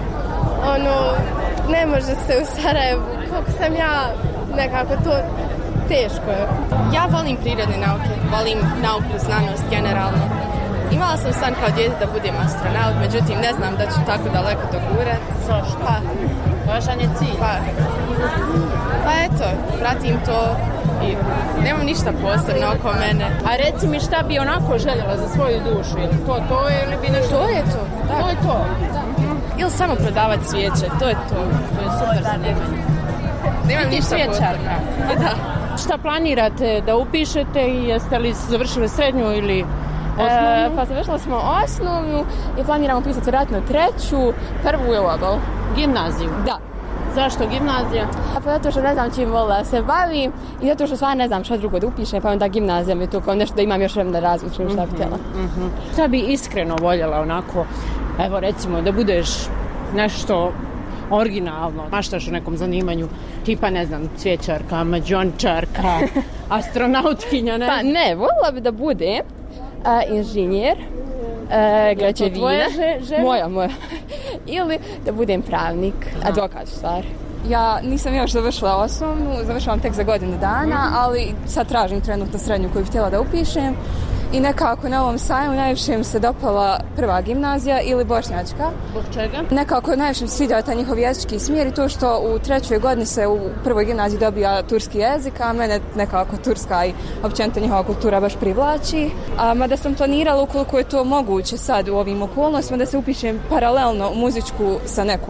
Speaker 8: ne može se u Sarajevu, koliko sam ja, nekako to teško je.
Speaker 12: Ja volim prirodne nauke, volim nauku, znanost generalno. Imala sam san kao dijete da budem astronaut, međutim ne znam da ću tako daleko dogurati.
Speaker 11: Zašto? Važan je cilj.
Speaker 12: Pa eto, pratim to i nemam ništa posebno oko mene.
Speaker 11: A reci mi šta bi onako željela za svoju dušu, ili to je ili bi nešto...
Speaker 12: To je to, da.
Speaker 11: To je to.
Speaker 12: Ili samo prodavati svijeće, to je to.
Speaker 11: To je super zanimanje.
Speaker 12: Nemam ništa posebno. Da.
Speaker 11: Šta planirate da upišete i jeste li završili srednju ili...
Speaker 12: Pa završili smo osnovnu i planiramo pisati vjerojatno treću, prvu je ovo.
Speaker 11: Gimnaziju?
Speaker 12: Da.
Speaker 11: Zašto gimnazija?
Speaker 12: Pa zato što ne znam čim volila se bavim i zato što stvarno ne znam šta drugo da upišem, pa onda gimnazija mi to kao nešto da imam još vremena da razmišljam šta bi htjela.
Speaker 11: Šta bi iskreno voljela onako, evo recimo da budeš nešto originalno, maštaš u nekom zanimanju, tipa ne znam, cvjećarka, mađončarka, astronautkinja, ne?
Speaker 12: Pa ne, voljela bi da bude inženjer, građevina, moja. Ili da budem pravnik, advokat stvar. Ja nisam još završila osnovnu, završavam tek za godinu dana, ali sad tražim trenutno srednju koju bih htjela da upišem. I nekako na ovom sajmu najviše mi se dopala prva gimnazija ili bošnjačka.
Speaker 11: Zbog čega?
Speaker 12: Nekako najviše mi se sviđa taj njihov jezički smjer i to što u trećoj godini se u prvoj gimnaziji dobija turski jezik, a mene nekako turska i općenito njihova kultura baš privlači. Mada sam planirala, ukoliko je to moguće sad u ovim okolnostima, da se upišem paralelno u muzičku sa nekom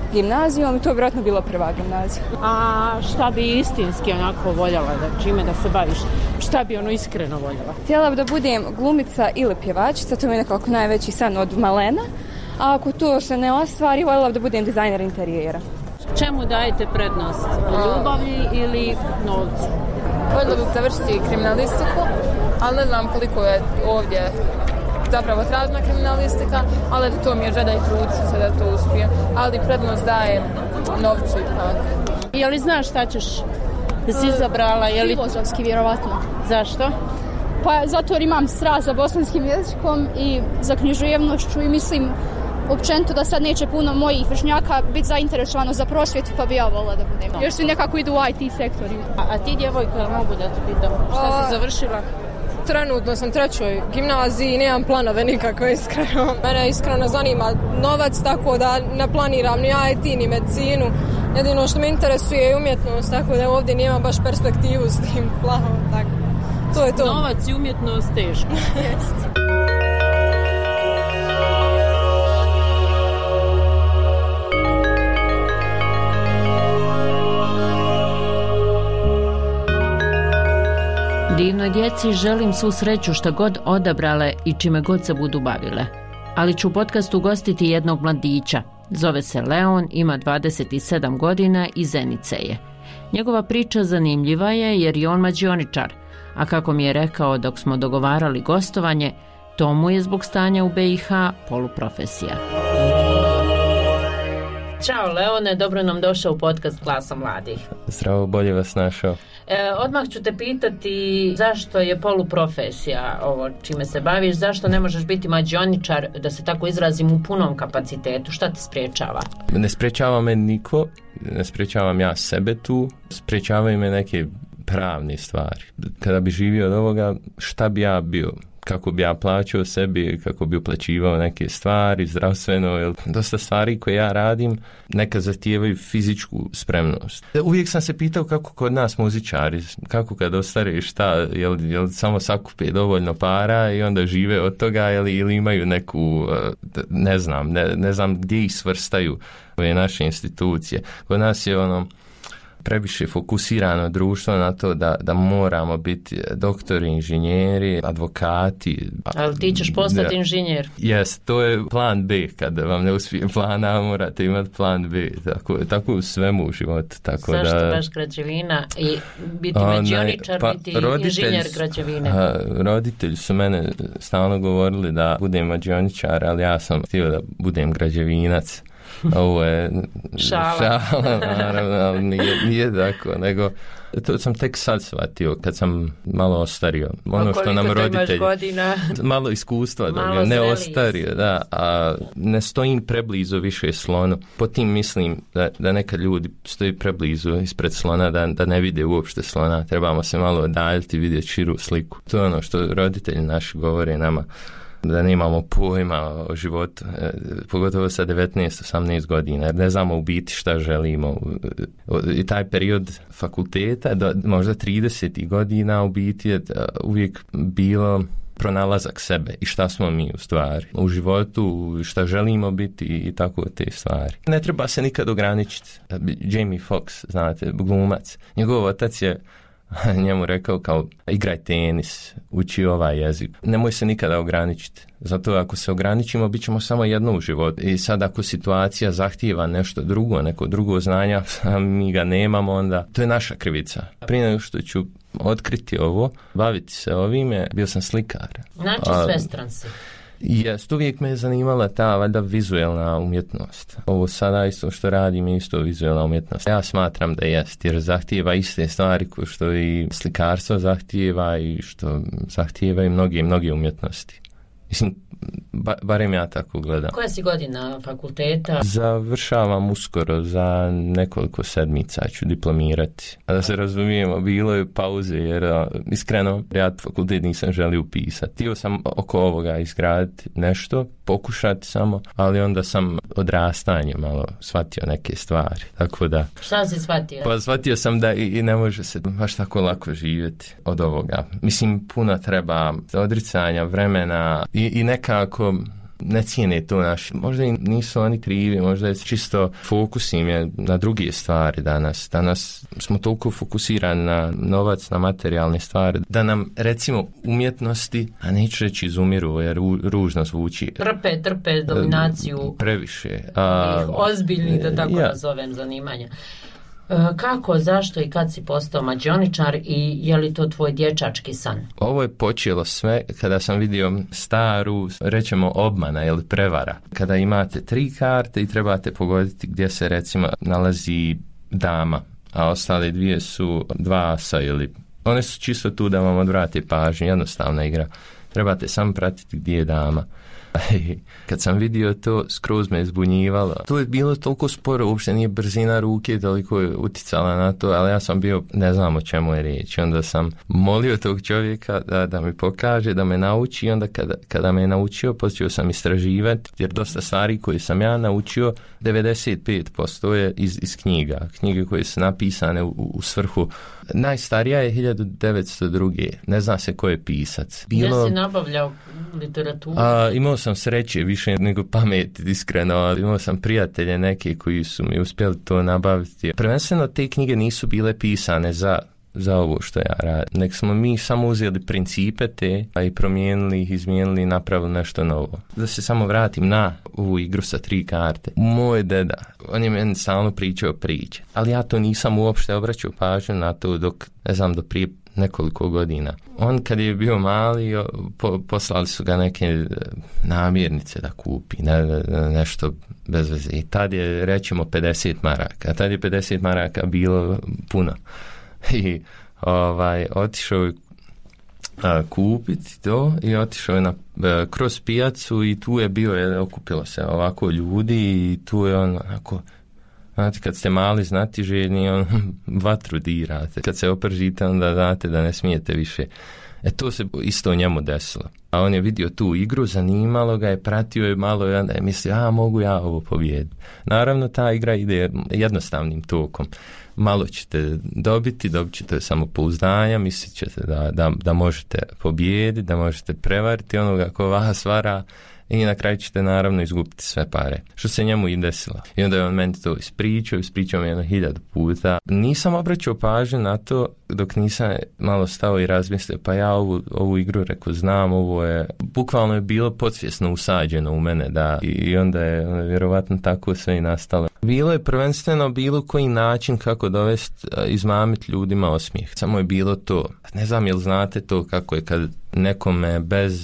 Speaker 12: gimnazijom i to je vjerojatno bila prva gimnazija.
Speaker 11: A šta bi istinski onako voljela, da čime da se baviš? Šta bi ono iskreno voljela?
Speaker 12: Htjela bi da budem glumica ili pjevačica, to mi je nekako najveći san od malena. A ako to se ne ostvari, voljela bi da budem dizajner interijera.
Speaker 11: Čemu dajete prednost? Ljubavi ili novcu?
Speaker 2: Voljela bih završiti kriminalistiku, ali ne znam koliko je ovdje zapravo tražna kriminalistika, ali to mi je želja i trud se da to uspije. Ali prednost daje novcu ipak.
Speaker 11: Je li znaš šta ćeš da si izabrala?
Speaker 13: Filozofski, vjerovatno.
Speaker 11: Zašto?
Speaker 13: Pa zato jer imam strast za bosanskim jezikom i za književnošću i mislim općenito da sad neće puno mojih vršnjaka biti zainteresovano za prosvjetu, pa bi ja volila da budem. Još svi nekako idu u IT sektor.
Speaker 11: A ti, djevojko, mogu da te pitam, šta si završila?
Speaker 2: Trenutno sam 3. gimnaziji i nemam planove nikakve, iskreno. Mene iskreno zanima novac, tako da ne planiram ni IT ni medicinu. Jedino što me interesuje je umjetnost, tako da ovdje nemam baš perspektivu s tim planom. Tako. To je to.
Speaker 11: Novac i umjetnost teško. Divnoj djeci želim svu sreću šta god odabrale i čime god se budu bavile. Ali ću u podcastu gostiti jednog mladića. Zove se Leon, ima 27 godina i Zenice je. Njegova priča zanimljiva je jer je on mađioničar, a kako mi je rekao dok smo dogovarali gostovanje, to mu je zbog stanja u BiH poluprofesija. Ćao Leone, dobro nam došao u podcast Glasa mladih.
Speaker 14: Zdravo, bolje vas našao.
Speaker 11: Odmah ću te pitati zašto je poluprofesija ovo čime se baviš, zašto ne možeš biti mađioničar, da se tako izrazim, u punom kapacitetu, šta te sprječava?
Speaker 14: Ne sprječava me niko, ne sprječavam ja sebe tu, sprječavaju me neke pravne stvari. Kada bi živio od ovoga, šta bi ja bio? Kako bi ja plaćao sebi, kako bi uplaćivao neke stvari, zdravstveno, jer dosta stvari koje ja radim neka zahtijevaju fizičku spremnost. Uvijek sam se pitao kako kod nas muzičari, kako kad ostare šta, jel samo sakupe dovoljno para i onda žive od toga, ili imaju neku, ne znam gdje ih svrstaju ove naše institucije. Kod nas je previše fokusirano društvo na to da moramo biti doktori, inženjeri, advokati.
Speaker 11: Ali ti ćeš postati inženjer?
Speaker 14: Jes, to je plan B. Kada vam ne uspije plan A, morate imati plan B. Tako u svemu u životu.
Speaker 11: Zašto baš građevina i biti mađioničar, biti inženjer građevine?
Speaker 14: Roditelji su mene stalno govorili da budem mađioničar, ali ja sam htio da budem građevinac. Ovo je šala, naravno, ali nije tako, nego to sam tek sad shvatio kad sam malo ostario. Ono što nam roditelji, malo iskustva, ne ostario, da, a ne stojim preblizu više slonu. Po tim mislim da nekad ljudi stoji preblizu ispred slona, da ne vide uopšte slona. Trebamo se malo odaljiti, vidjeti širu sliku. To je ono što roditelji naši govore nama, da nemamo pojma o životu, pogotovo sa 19-18 godina, jer ne znamo u biti šta želimo. I taj period fakulteta, možda 30 godina u biti je uvijek bilo pronalazak sebe i šta smo mi u stvari u životu, šta želimo biti i tako te stvari. Ne treba se nikad ograničiti. Jamie Foxx, znate, glumac, njegov otac je njemu rekao kao igraj tenis, uči ovaj jezik. Nemoj se nikada ograničiti. Zato ako se ograničimo, bit ćemo samo jedno u životu. I sad ako situacija zahtijeva nešto drugo, neko drugo znanja, a mi ga nemamo, onda to je naša krivica. Prije nego što ću otkriti ovo, baviti se ovime, bio sam slikar.
Speaker 11: Znači svestran si.
Speaker 14: Jest, uvijek me je zanimala ta valjda vizualna umjetnost. Ovo sada isto što radim je isto vizualna umjetnost. Ja smatram da jest, jer zahtijeva iste stvari kao što i slikarstvo zahtijeva i što zahtijeva i mnoge umjetnosti. Mislim, barem ja tako gledam.
Speaker 11: Koja si godina fakulteta?
Speaker 14: Završavam uskoro, za nekoliko sedmica ću diplomirati. A da se razumijemo, bilo je pauze jer iskreno ja fakultet nisam želio upisati. Htio sam oko ovoga izgraditi nešto, pokušati samo, ali onda sam odrastanje malo shvatio neke stvari. Tako da...
Speaker 11: Šta si shvatio?
Speaker 14: Pa shvatio sam da i ne može se baš tako lako živjeti od ovoga. Mislim, puno treba odricanja, vremena i nekako ne cijene to naš. Možda i nisu oni krivi, možda je čisto fokus im je na druge stvari danas. Danas smo toliko fokusirani na novac, na materijalne stvari, da nam recimo umjetnosti, a neću reći izumiru jer ružno zvuči.
Speaker 7: Trpe dominaciju
Speaker 14: previše.
Speaker 7: Ozbiljnih, da tako nazovem, zanimanja. Kako, zašto i kad si postao mađioničar i je li to tvoj dječački san?
Speaker 14: Ovo je počelo sve kada sam vidio staru, rećemo obmana ili prevara. Kada imate 3 karte i trebate pogoditi gdje se recimo nalazi dama, a ostale 2 su 2 asa ili... One su čisto tu da vam odvrate pažnju, jednostavna igra. Trebate samo pratiti gdje je dama. Kad sam vidio to, skroz me zbunjivalo. To je bilo toliko sporo, uopšte nije brzina ruke toliko je uticala na to, ali ja sam bio, ne znam o čemu je riječ. Onda sam molio tog čovjeka da mi pokaže, da me nauči i onda kada me je naučio, počeo sam istraživati, jer dosta stvari koje sam ja naučio, 95% je iz knjiga. Knjige koje su napisane u svrhu. Najstarija je 1902. Ne zna se ko je pisac.
Speaker 7: Gdje si nabavljao literaturu?
Speaker 14: Imao sam sreće više nego pameti, iskreno. Imao sam prijatelje neke koji su mi uspjeli to nabaviti. Prvenstveno te knjige nisu bile pisane za ovo što ja radim. Nek smo mi samo uzeli principe te, a i promijenili ih, izmijenili i napravili nešto novo. Da se samo vratim na ovu igru sa 3 karte. Moj deda, on je meni stalno pričao priče, ali ja to nisam uopšte obraćao pažnju na to do prije nekoliko godina. On kad je bio mali, poslali su ga neke namirnice da kupi, nešto bez veze. I tad je, rećemo, 50 maraka. Tad je 50 maraka bilo puno. I otišao je kupiti to i otišao je kroz pijacu i tu je bio, okupilo se ovako ljudi i tu je on onako, znate, kad ste mali znatiželjni, vatru dirate. Kad se opržite, onda znate da ne smijete više. To se isto njemu desilo. A on je vidio tu igru, zanimalo ga je, pratio je malo i onda je mislio, mogu ja ovo pobijediti. Naravno, ta igra ide jednostavnim tokom. Malo ćete dobit ćete samopouzdanja, mislit ćete da možete pobijediti, da možete prevariti onoga ko vas vara i na kraju ćete naravno izgubiti sve pare. Što se njemu i desilo. I onda je on meni to ispričao mi 1000 puta. Nisam obraćao pažnju na to dok nisam malo stao i razmislio, pa ja ovu igru rekao znam, ovo je, bukvalno je bilo podsvjesno usađeno u mene, da, i onda je vjerovatno tako sve i nastalo. Bilo je prvenstveno bilo koji način kako dovesti, izmamiti ljudima osmijeh. Samo je bilo to. Ne znam jel znate to kako je kad nekome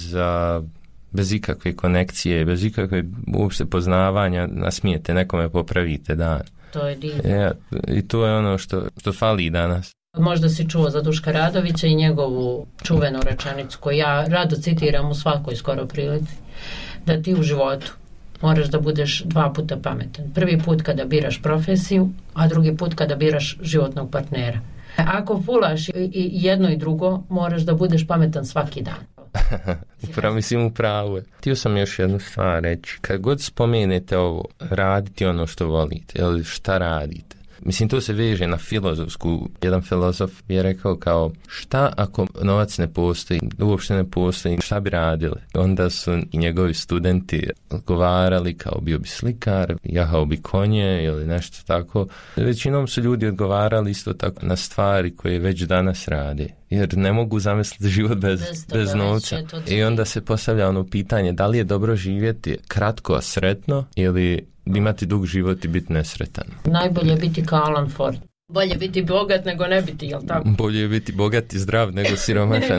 Speaker 14: bez ikakve konekcije, bez ikakve uopšte poznavanja nasmijete nekome, popravite dan.
Speaker 7: To je divno.
Speaker 14: I to je ono što fali danas.
Speaker 7: Možda si čuo za Duška Radovića i njegovu čuvenu rečenicu koju ja rado citiram u svakoj skoro prilici, da ti u životu moraš da budeš 2 puta pametan. Prvi put kada biraš profesiju, a drugi put kada biraš životnog partnera. Ako fulaš i jedno i drugo, moraš da budeš pametan svaki dan.
Speaker 14: Mislim, upravo je. Htio sam još jednu stvar reći. Kad god spomenete ovo, raditi ono što volite, ili šta radite, mislim, to se veže na filozofsku. Jedan filozof je rekao kao, šta ako novac ne postoji, uopšte ne postoji, šta bi radili? Onda su i njegovi studenti odgovarali kao bio bi slikar, jahao bi konje ili nešto tako. Većinom su ljudi odgovarali isto tako na stvari koje već danas rade. Jer ne mogu zamisliti život bez novca. I onda se postavlja ono pitanje, da li je dobro živjeti kratko, a sretno, ili imati dug život i biti nesretan.
Speaker 7: Najbolje je biti kao Alan Ford. Bolje biti bogat nego ne biti, jel tako?
Speaker 14: Bolje je biti bogat i zdrav nego siromašan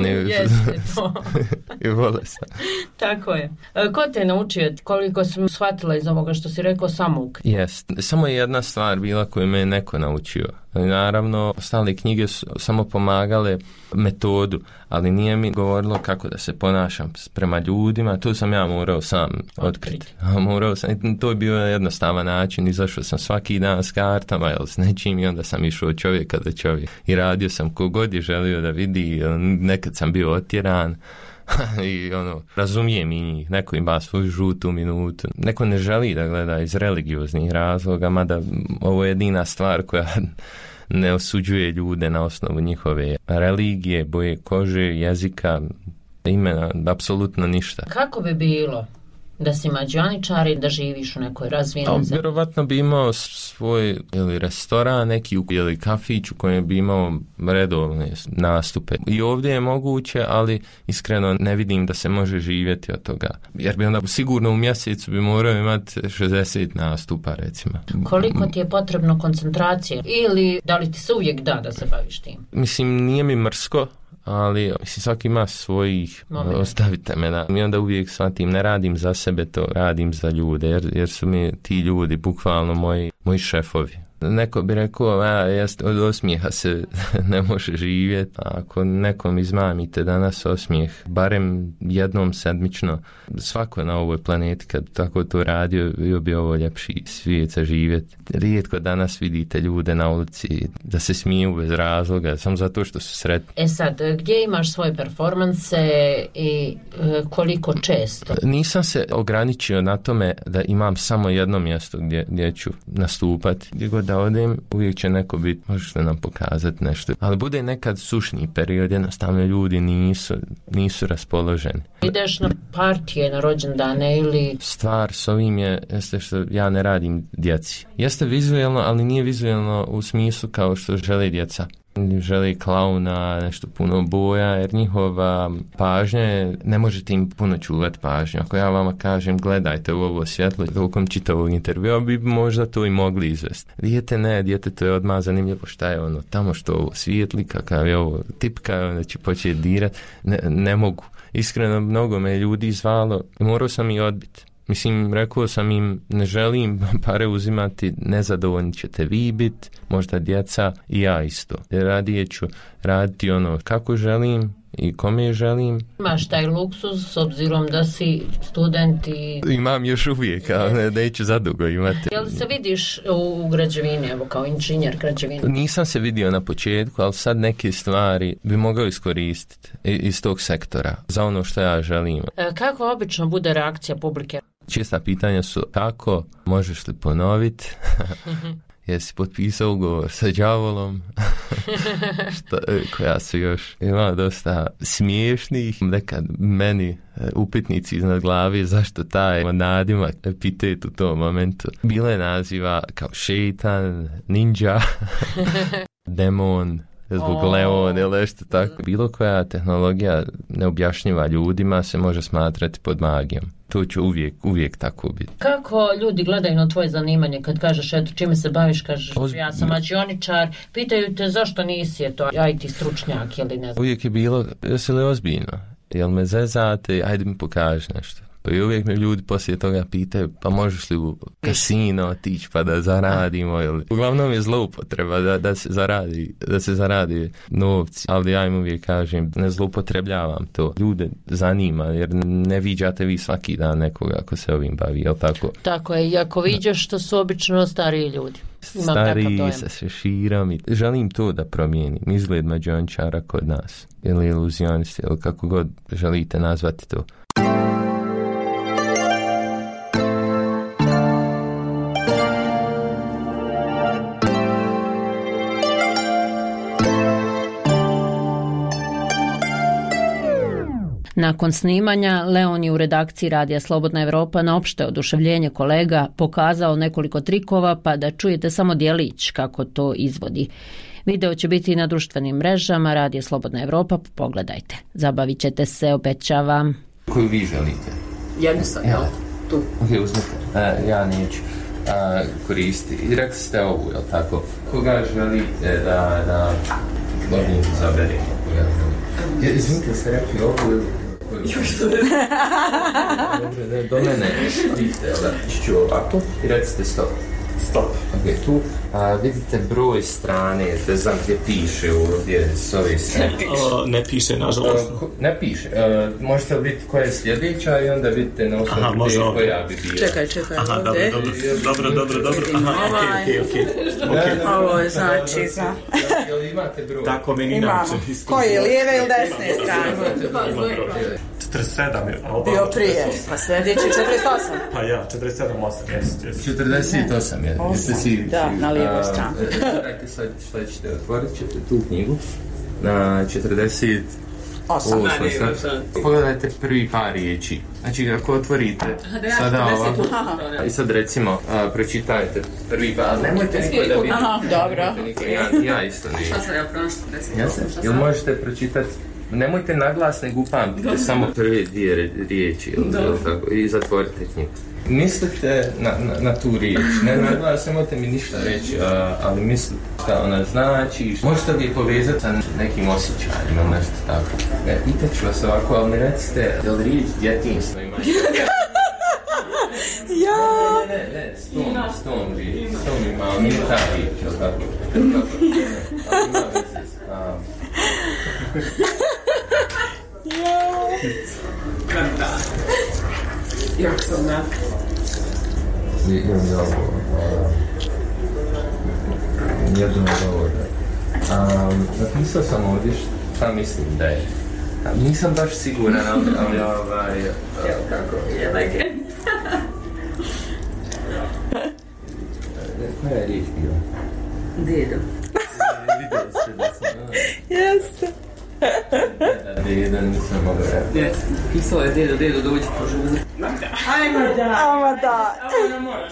Speaker 14: i bolestan.
Speaker 7: Tako je. Ko te je naučio, koliko sam shvatila iz ovoga što si rekao, samouk?
Speaker 14: Jest. Samo je jedna stvar bila koju me je neko naučio. Naravno, ostale knjige su samo pomagale metodu, ali nije mi govorilo kako da se ponašam prema ljudima, to sam ja morao sam otkriti. To je bio jednostavan način, izašao sam svaki dan s kartama ili s nečim i onda sam išao od čovjeka do čovjeka. I radio sam kogod je želio da vidi, nekad sam bio otjeran, i razumijem i njih, neko ima svoju žutu minutu, neko ne želi da gleda iz religioznih razloga, mada ovo je jedina stvar koja ne osuđuje ljude na osnovu njihove religije, boje kože, jezika, imena, apsolutno ništa.
Speaker 7: Kako bi bilo da si mađioničar i da živiš u nekoj razvijenoj zemlji?
Speaker 14: Vjerovatno bi imao svoj ili restoran, neki ili kafić u kojem bi imao redovne nastupe. I ovdje je moguće, ali iskreno ne vidim da se može živjeti od toga. Jer bi onda sigurno u mjesecu bi morao imati 60 nastupa, recimo.
Speaker 7: Koliko ti je potrebno koncentracije? Ili da li ti se uvijek da se baviš tim?
Speaker 14: Mislim, nije mi mrsko, ali svaki ima svojih, ostavite me i onda uvijek shvatim, ne radim za sebe, to radim za ljude, jer su mi ti ljudi bukvalno moji šefovi. Neko bi rekao, od osmijeha se ne može živjeti. Ako nekom izmamite danas osmijeh, barem jednom sedmično, svako na ovoj planeti kad tako to radio, bio bi ovo ljepši svijet za živjeti. Rijetko danas vidite ljude na ulici da se smiju bez razloga, samo zato što su sretni.
Speaker 7: Sad, gdje imaš svoje performanse i koliko često?
Speaker 14: Nisam se ograničio na tome da imam samo jedno mjesto gdje ću nastupati. Gdje god da odem, uvijek će neko biti, možete nam pokazati nešto. Ali bude nekad sušni period, jednostavno ljudi nisu raspoloženi.
Speaker 7: Ideš na partije, na rođendane ili...
Speaker 14: Stvar s ovim jeste što ja ne radim djeci. Jeste vizuelno, ali nije vizuelno u smislu kao što žele djeca. Želi klauna, nešto puno boja, jer njihova pažnja, ne možete im puno čuvati pažnju. Ako ja vama kažem, gledajte u ovo svjetlo, tokom čitavog intervjua bi možda to i mogli izvesti. Dijete to je odmah zanimljivo šta je ono tamo, što ovo svijetli, kakav je ovo tipka, onda će početi dirati. Ne mogu. Iskreno, mnogo me ljudi zvalo i morao sam i odbiti. Mislim, rekao sam im, ne želim pare uzimati, nezadovoljni ćete vi biti, možda djeca i ja isto. Radije ću raditi ono kako želim i kome želim.
Speaker 7: Imaš taj luksuz s obzirom da si student i...
Speaker 14: Imam još uvijek, ali neću zadugo imati.
Speaker 7: Jel se vidiš u građevini, evo kao inženjer građevine?
Speaker 14: Nisam se vidio na početku, ali sad neke stvari bi mogao iskoristiti iz tog sektora za ono što ja želim.
Speaker 7: Kako obično bude reakcija publike?
Speaker 14: Čista pitanja su kako, možeš li ponoviti, jesi potpisao ugovor sa đavolom, koja su još ima dosta smiješnih, nekad meni upitnici iznad glavi zašto taj nadimak epitet u tom momentu. Bilo je naziva kao šeitan, ninja, demon, zbog Leon ili nešto tako. Bilo koja tehnologija neobjašnjiva ljudima se može smatrati pod magijom. To će uvijek tako biti.
Speaker 7: Kako ljudi gledaju na tvoje zanimanje kad kažeš eto čime se baviš, kažeš ja sam mađioničar, pitaju te zašto nisi IT stručnjak ili ne znam.
Speaker 14: Uvijek je bilo, jesi li ozbiljno? Jel me zezate, ajde mi pokaži nešto. I uvijek me ljudi poslije toga pitaju, pa možeš li u kasino otići pa da zaradimo ili... Uglavnom je zloupotreba da se zaradi novci, ali ja im uvijek kažem, ne zloupotrebljavam to. Ljude zanima, jer ne viđate vi svaki dan nekoga ako se ovim bavi, jel tako?
Speaker 7: Tako je, i ako viđaš, to su obično stariji ljudi.
Speaker 14: Stariji sa šeširom i želim to da promijenim, izgled mađioničara kod nas, ili iluzionisti, ili kako god želite nazvati to.
Speaker 7: Nakon snimanja, Leon je u redakciji Radija Slobodna Evropa na opšte oduševljenje kolega pokazao nekoliko trikova, pa da čujete samo djelić kako to izvodi. Video će biti na društvenim mrežama Radija Slobodna Evropa, pogledajte. Zabavit ćete se, obećavam.
Speaker 14: Koju vi želite?
Speaker 7: Jednostavno, ja. Tu.
Speaker 14: Ok, uzmite. Ja neću koristiti. I rekli ste ovu, jel tako? Koga želite da Lobin zabere? Izvinite, ste rekli ovu ili... Do mene vidite, ću ovako i recite stop. Stop. Ok, tu vidite broj strane, ne znam gdje piše ovdje s ove strane.
Speaker 15: Ne piše, nažalost.
Speaker 14: Ne piše. Možete li vidjeti koja je sljedeća i onda vidite na osnovu gdje koja bi bila.
Speaker 7: Čekaj, ovdje.
Speaker 15: Dobro. Ok.
Speaker 7: Ovo je znači za...
Speaker 14: Jel imate broj?
Speaker 15: Tako meni inače.
Speaker 7: Koje, lijeve ili desne strane?
Speaker 15: 47 je.
Speaker 7: Bio prije. Pa sljedeći 48.
Speaker 15: Pa ja, 47,
Speaker 14: 48 je.
Speaker 7: Da, na lijevoj strani.
Speaker 14: Dajte sljedeće, otvorit ćete tu knjigu na 48. Pogledajte prvi par riječi. Znači, ako otvorite sada ovako, i sad recimo, pročitajte prvi par, nemojte niko da vidite.
Speaker 11: Dobro.
Speaker 14: Ja isto ne.
Speaker 12: Šta sam ja prošla?
Speaker 14: Jel možete pročitati? Nemojte naglas, nego upamtite samo prve dvije riječi i zatvorite knjigu. Mislite na tu riječ, ne naglas, nemojte mi ništa reći, ali mislite šta ona znači, možete li je povezati sa nekim osjećajima, nešto tako. Pitat ću vas ovako, ali ne recite, je li riječ djetinjstvo ima? Ne, s tom riječ, s tom ima, ali nije ta riječ, jel tako? Ali ima veze s...
Speaker 5: Jak sam na...
Speaker 14: Jedno govore. Napisao sam ovdje šta mislim da je. Nisam baš siguran, ali
Speaker 12: Evo kako je legend.
Speaker 14: Koja je riječ bila?
Speaker 12: Dedo.
Speaker 14: Vidio ste da sam...
Speaker 12: Jeste.
Speaker 14: Deda nisam mogao reći.
Speaker 12: Jeste. Pisao je dedo, dođi požuri.
Speaker 5: Ajmo da.
Speaker 12: Ovo ne moraš.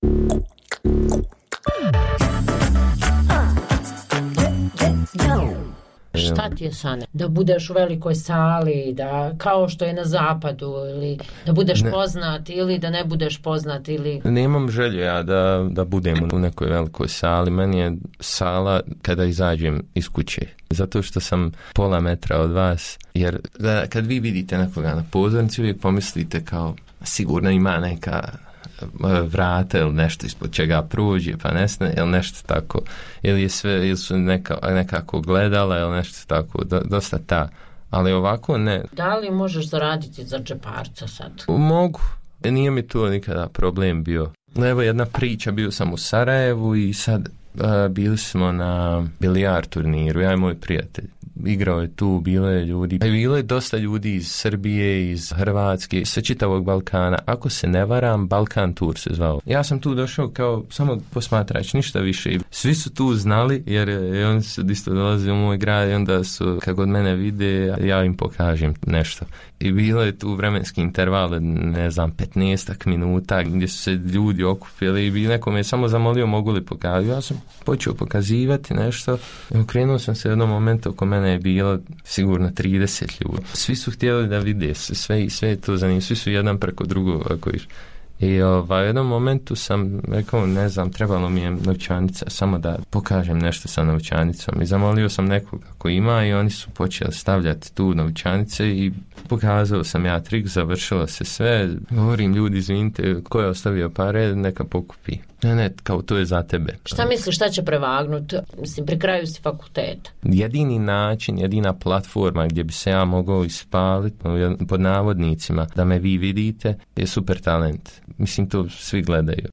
Speaker 7: Šta ti je sane? Da budeš u velikoj sali, da kao što je na zapadu, ili da budeš poznat, ili da ne budeš poznat, ili...
Speaker 14: Nemam želju ja da budem u nekoj velikoj sali. Meni je sala kada izađem iz kuće. Zato što sam pola metra od vas. Jer kad vi vidite nekoga na pozornici, uvijek pomislite kao sigurno ima neka vrata ili nešto ispod čega prođe, pa nesne, ili nešto tako. Ili su nekako gledala ili nešto tako. Dosta ta. Ali ovako ne.
Speaker 7: Da li možeš zaraditi za džeparca sad?
Speaker 14: Mogu. Nije mi to nikada problem bio. Evo jedna priča, bio sam u Sarajevu i sad bili smo na bilijar turniru, ja i moj prijatelj. Igrao je tu, bilo je ljudi. Bilo je dosta ljudi iz Srbije, iz Hrvatske, sa čitavog Balkana. Ako se ne varam, Balkan Tour se zvao. Ja sam tu došao kao samo posmatrač, ništa više. Svi su tu znali, jer oni su isto dolazili u moj grad i onda su, kako od mene vide, ja im pokažem nešto. I bilo je tu vremenski interval, ne znam, 15 minuta, gdje su se ljudi okupili i neko me je samo zamolio mogu li pokazati. Ja sam počeo pokazivati nešto i okrenuo sam se u jednom momentu, oko mene je bilo sigurno 30 ljudi. Svi su htjeli da vide, sve je to za njih, svi su jedan preko drugog ako iš. I u jednom momentu sam rekao, ne znam, trebalo mi je novčanica, samo da pokažem nešto sa novčanicom. I zamolio sam nekoga ko ima i oni su počeli stavljati tu novčanice i pokazao sam ja trik, završilo se sve. Govorim, ljudi, izvinite, ko je ostavio pare, neka pokupi. Ne, kao to je za tebe.
Speaker 7: Šta misliš, šta će prevagnuti? Mislim, pri kraju si fakulteta.
Speaker 14: Jedini način, jedina platforma gdje bi se ja mogao ispaliti, pod navodnicima, da me vi vidite, je Super talent. Mislim, to svi gledaju.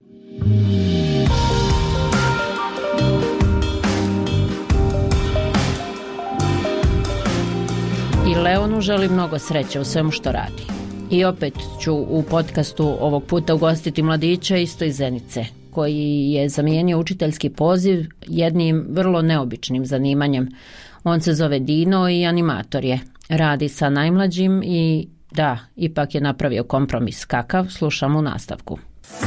Speaker 7: I Leonu želi mnogo sreće u svemu što radi. I opet ću u podcastu ovog puta ugostiti mladića isto iz Zenice, koji je zamijenio učiteljski poziv jednim vrlo neobičnim zanimanjem. On se zove Dino i animator je. Radi sa najmlađim i da, ipak je napravio kompromis. Kakav? Slušamo u nastavku.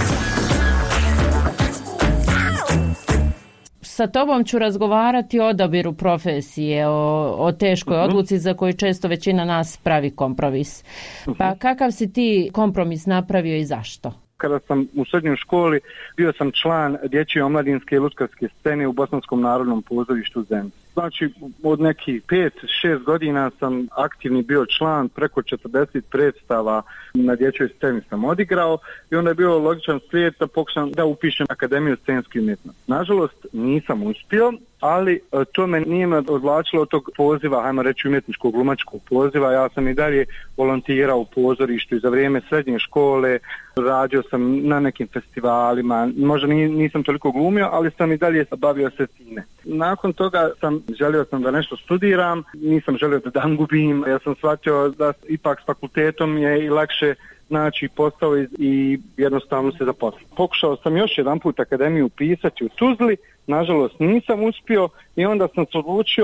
Speaker 7: Sa tobom ću razgovarati o odabiru profesije, o teškoj odluci za koju često većina nas pravi kompromis. Pa kakav si ti kompromis napravio i zašto?
Speaker 16: Kada sam u srednjoj školi, bio sam član dječje omladinske i lutkarske scene u Bosanskom narodnom pozorištu Zenice. Znači, od nekih 5-6 godina sam aktivni bio član, preko 40 predstava na dječjoj sceni sam odigrao i onda je bio logičan slijed da pokušam da upišem Akademiju scenske umjetnosti. Nažalost, nisam uspio, ali to me nije me odvlačilo od tog poziva, hajmo reći umjetničkog glumačkog poziva. Ja sam i dalje volontirao u pozorištu i za vrijeme srednje škole radio sam na nekim festivalima, možda nisam toliko glumio, ali sam i dalje bavio se time. Nakon toga želio sam da nešto studiram, nisam želio da dan gubim, ja sam shvatio da ipak s fakultetom je i lakše naći posao i jednostavno se zaposliti. Pokušao sam još jedan put akademiju upisati u Tuzli, nažalost nisam uspio i onda sam se odlučio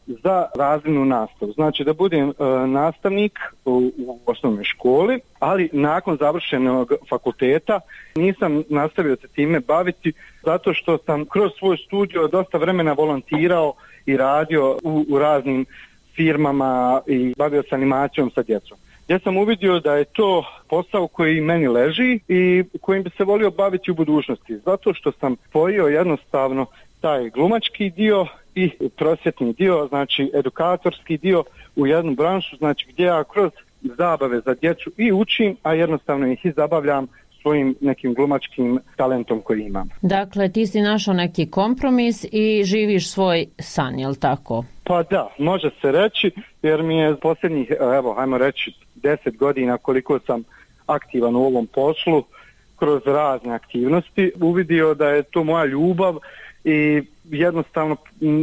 Speaker 16: za razrednu nastavu. Znači da budem nastavnik u osnovnoj školi, ali nakon završenog fakulteta nisam nastavio se time baviti zato što sam kroz svoj studio dosta vremena volontirao i radio u raznim firmama i bavio se animacijom sa djecom. Ja sam uvidio da je to posao koji meni leži i kojim bi se volio baviti u budućnosti, zato što sam spojio jednostavno taj glumački dio i prosvjetni dio, znači edukatorski dio u jednu branšu, znači gdje ja kroz zabave za djecu i učim, a jednostavno ih i zabavljam svojim nekim glumačkim talentom koji imam.
Speaker 7: Dakle, ti si našao neki kompromis i živiš svoj san, je li tako?
Speaker 16: Pa da, može se reći, jer mi je posljednjih, evo, hajmo reći, 10 godina koliko sam aktivan u ovom poslu, kroz razne aktivnosti, uvidio da je to moja ljubav i jednostavno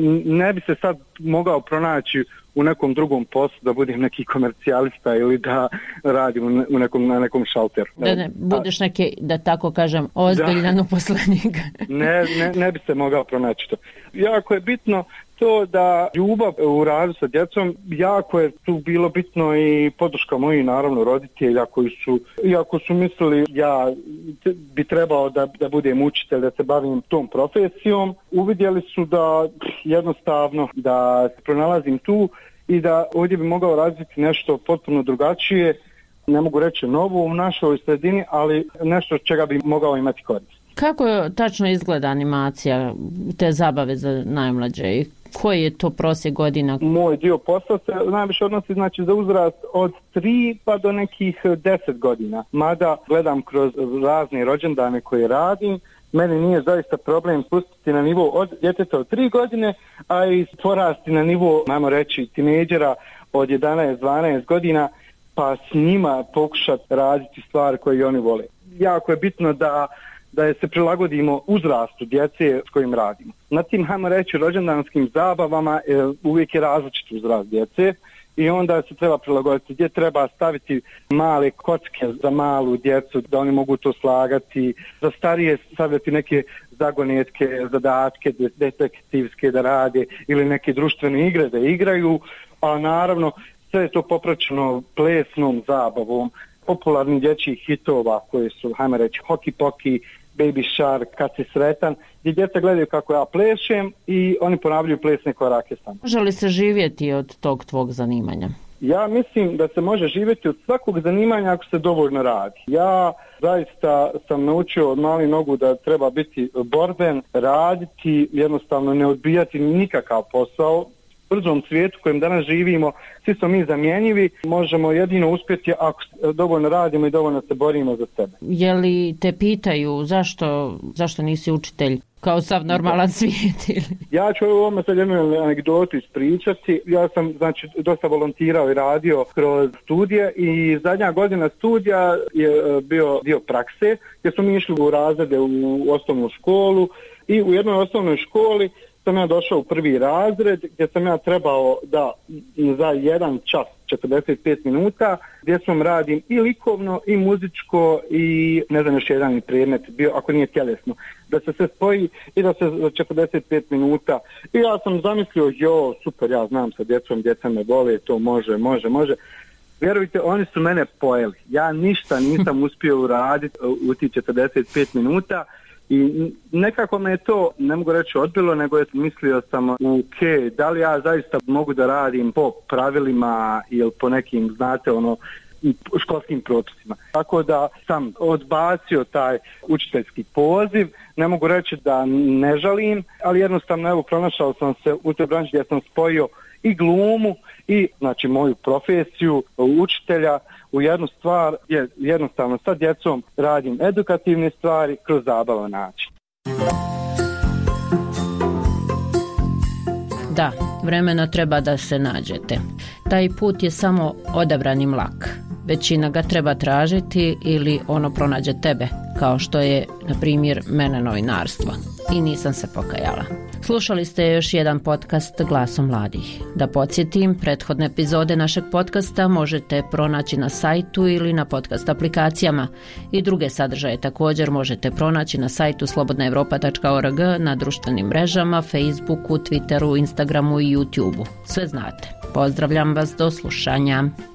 Speaker 16: ne bi se sad mogao pronaći u nekom drugom poslu, da budem neki komercijalista ili da radim na nekom šalteru.
Speaker 7: Da ne budeš neki, da tako kažem, ozbiljan uposlenik.
Speaker 16: Ne bi se mogao pronaći to. Jako je bitno to da ljubav u radu sa djecom, jako je tu bilo bitno i podrška mojih naravno roditelja koji su, iako su mislili ja bi trebao da budem učitelj, da se bavim tom profesijom, uvidjeli su da jednostavno da se pronalazim tu i da ovdje bi mogao razviti nešto potpuno drugačije, ne mogu reći novo u našoj sredini, ali nešto čega bi mogao imati korist.
Speaker 7: Kako tačno izgleda animacija, te zabave za najmlađe i koji je to prosjek godina?
Speaker 16: Moj dio posla se najviše odnosi znači za uzrast od 3 pa do nekih 10 godina. Mada gledam kroz razne rođendane koje radim, meni nije zaista problem spustiti na nivo od djeteta od 3 godine, a i porasti na nivo, najmo reći, tinejdžera od 11-12 godina, pa s njima pokušati raditi stvari koje oni vole. Jako je bitno da se prilagodimo uzrastu djece s kojim radimo. Na tim, hajmo reći, rođendanskim zabavama uvijek je različit uzrast djece i onda se treba prilagoditi gdje treba staviti male kocke za malu djecu da oni mogu to slagati, za starije stavljati neke zagonetke, zadatke detektivske da rade ili neke društvene igre da igraju, a naravno sve je to popraćeno plesnom zabavom, popularnih dječjih hitova koje su, hajmo reći, Hoki Poki, Baby Shark, Kad si sretan, gdje djeca gledaju kako ja plešem i oni ponavljaju plesne korake sam.
Speaker 7: Može li se živjeti od tog tvog zanimanja?
Speaker 16: Ja mislim da se može živjeti od svakog zanimanja ako se dovoljno radi. Ja zaista sam naučio od malih nogu da treba biti borben, raditi, jednostavno ne odbijati nikakav posao. U brzom svijetu u kojem danas živimo, svi smo mi zamjenjivi, možemo jedino uspjeti ako dovoljno radimo i dovoljno se borimo za sebe.
Speaker 7: Je li te pitaju zašto nisi učitelj kao sav normalan svijet?
Speaker 16: Ja ću ovome sad jednu anegdotu ispričati. Ja sam znači dosta volontirao i radio kroz studije i zadnja godina studija je bio dio prakse gdje smo mi išli u razrede u osnovnu školu i u jednoj osnovnoj školi sam ja došao u prvi razred gdje sam ja trebao da za 1 čas 45 minuta gdje sam radim i likovno i muzičko i ne znam još jedan predmet bio ako nije tjelesno da se sve spoji i da se za 45 minuta i ja sam zamislio super, ja znam sa djecom, djeca me vole, to može. Vjerujte, oni su mene pojeli. Ja ništa nisam uspio uraditi u tih 45 minuta. I nekako me je to, ne mogu reći odbilo, nego mislio sam da li ja zaista mogu da radim po pravilima ili po nekim, znate, školskim propisima. Tako da sam odbacio taj učiteljski poziv, ne mogu reći da ne žalim, ali jednostavno evo pronašao sam se u toj branši gdje sam spojio i glumu i znači moju profesiju učitelja u jednu stvar, jer jednostavno sa djecom radim edukativne stvari kroz zabavan način.
Speaker 7: Da, vremeno treba da se nađete. Taj put je samo odabran i mlak. Većina ga treba tražiti ili ono pronađe tebe, kao što je, na primjer, mene novinarstvo. i nisam se pokajala. Slušali ste još jedan podcast Glasom mladih. Da podsjetim, prethodne epizode našeg podcasta možete pronaći na sajtu ili na podcast aplikacijama i druge sadržaje također možete pronaći na sajtu slobodnaevropa.org, na društvenim mrežama, Facebooku, Twitteru, Instagramu i YouTubeu. Sve znate. Pozdravljam vas, do slušanja.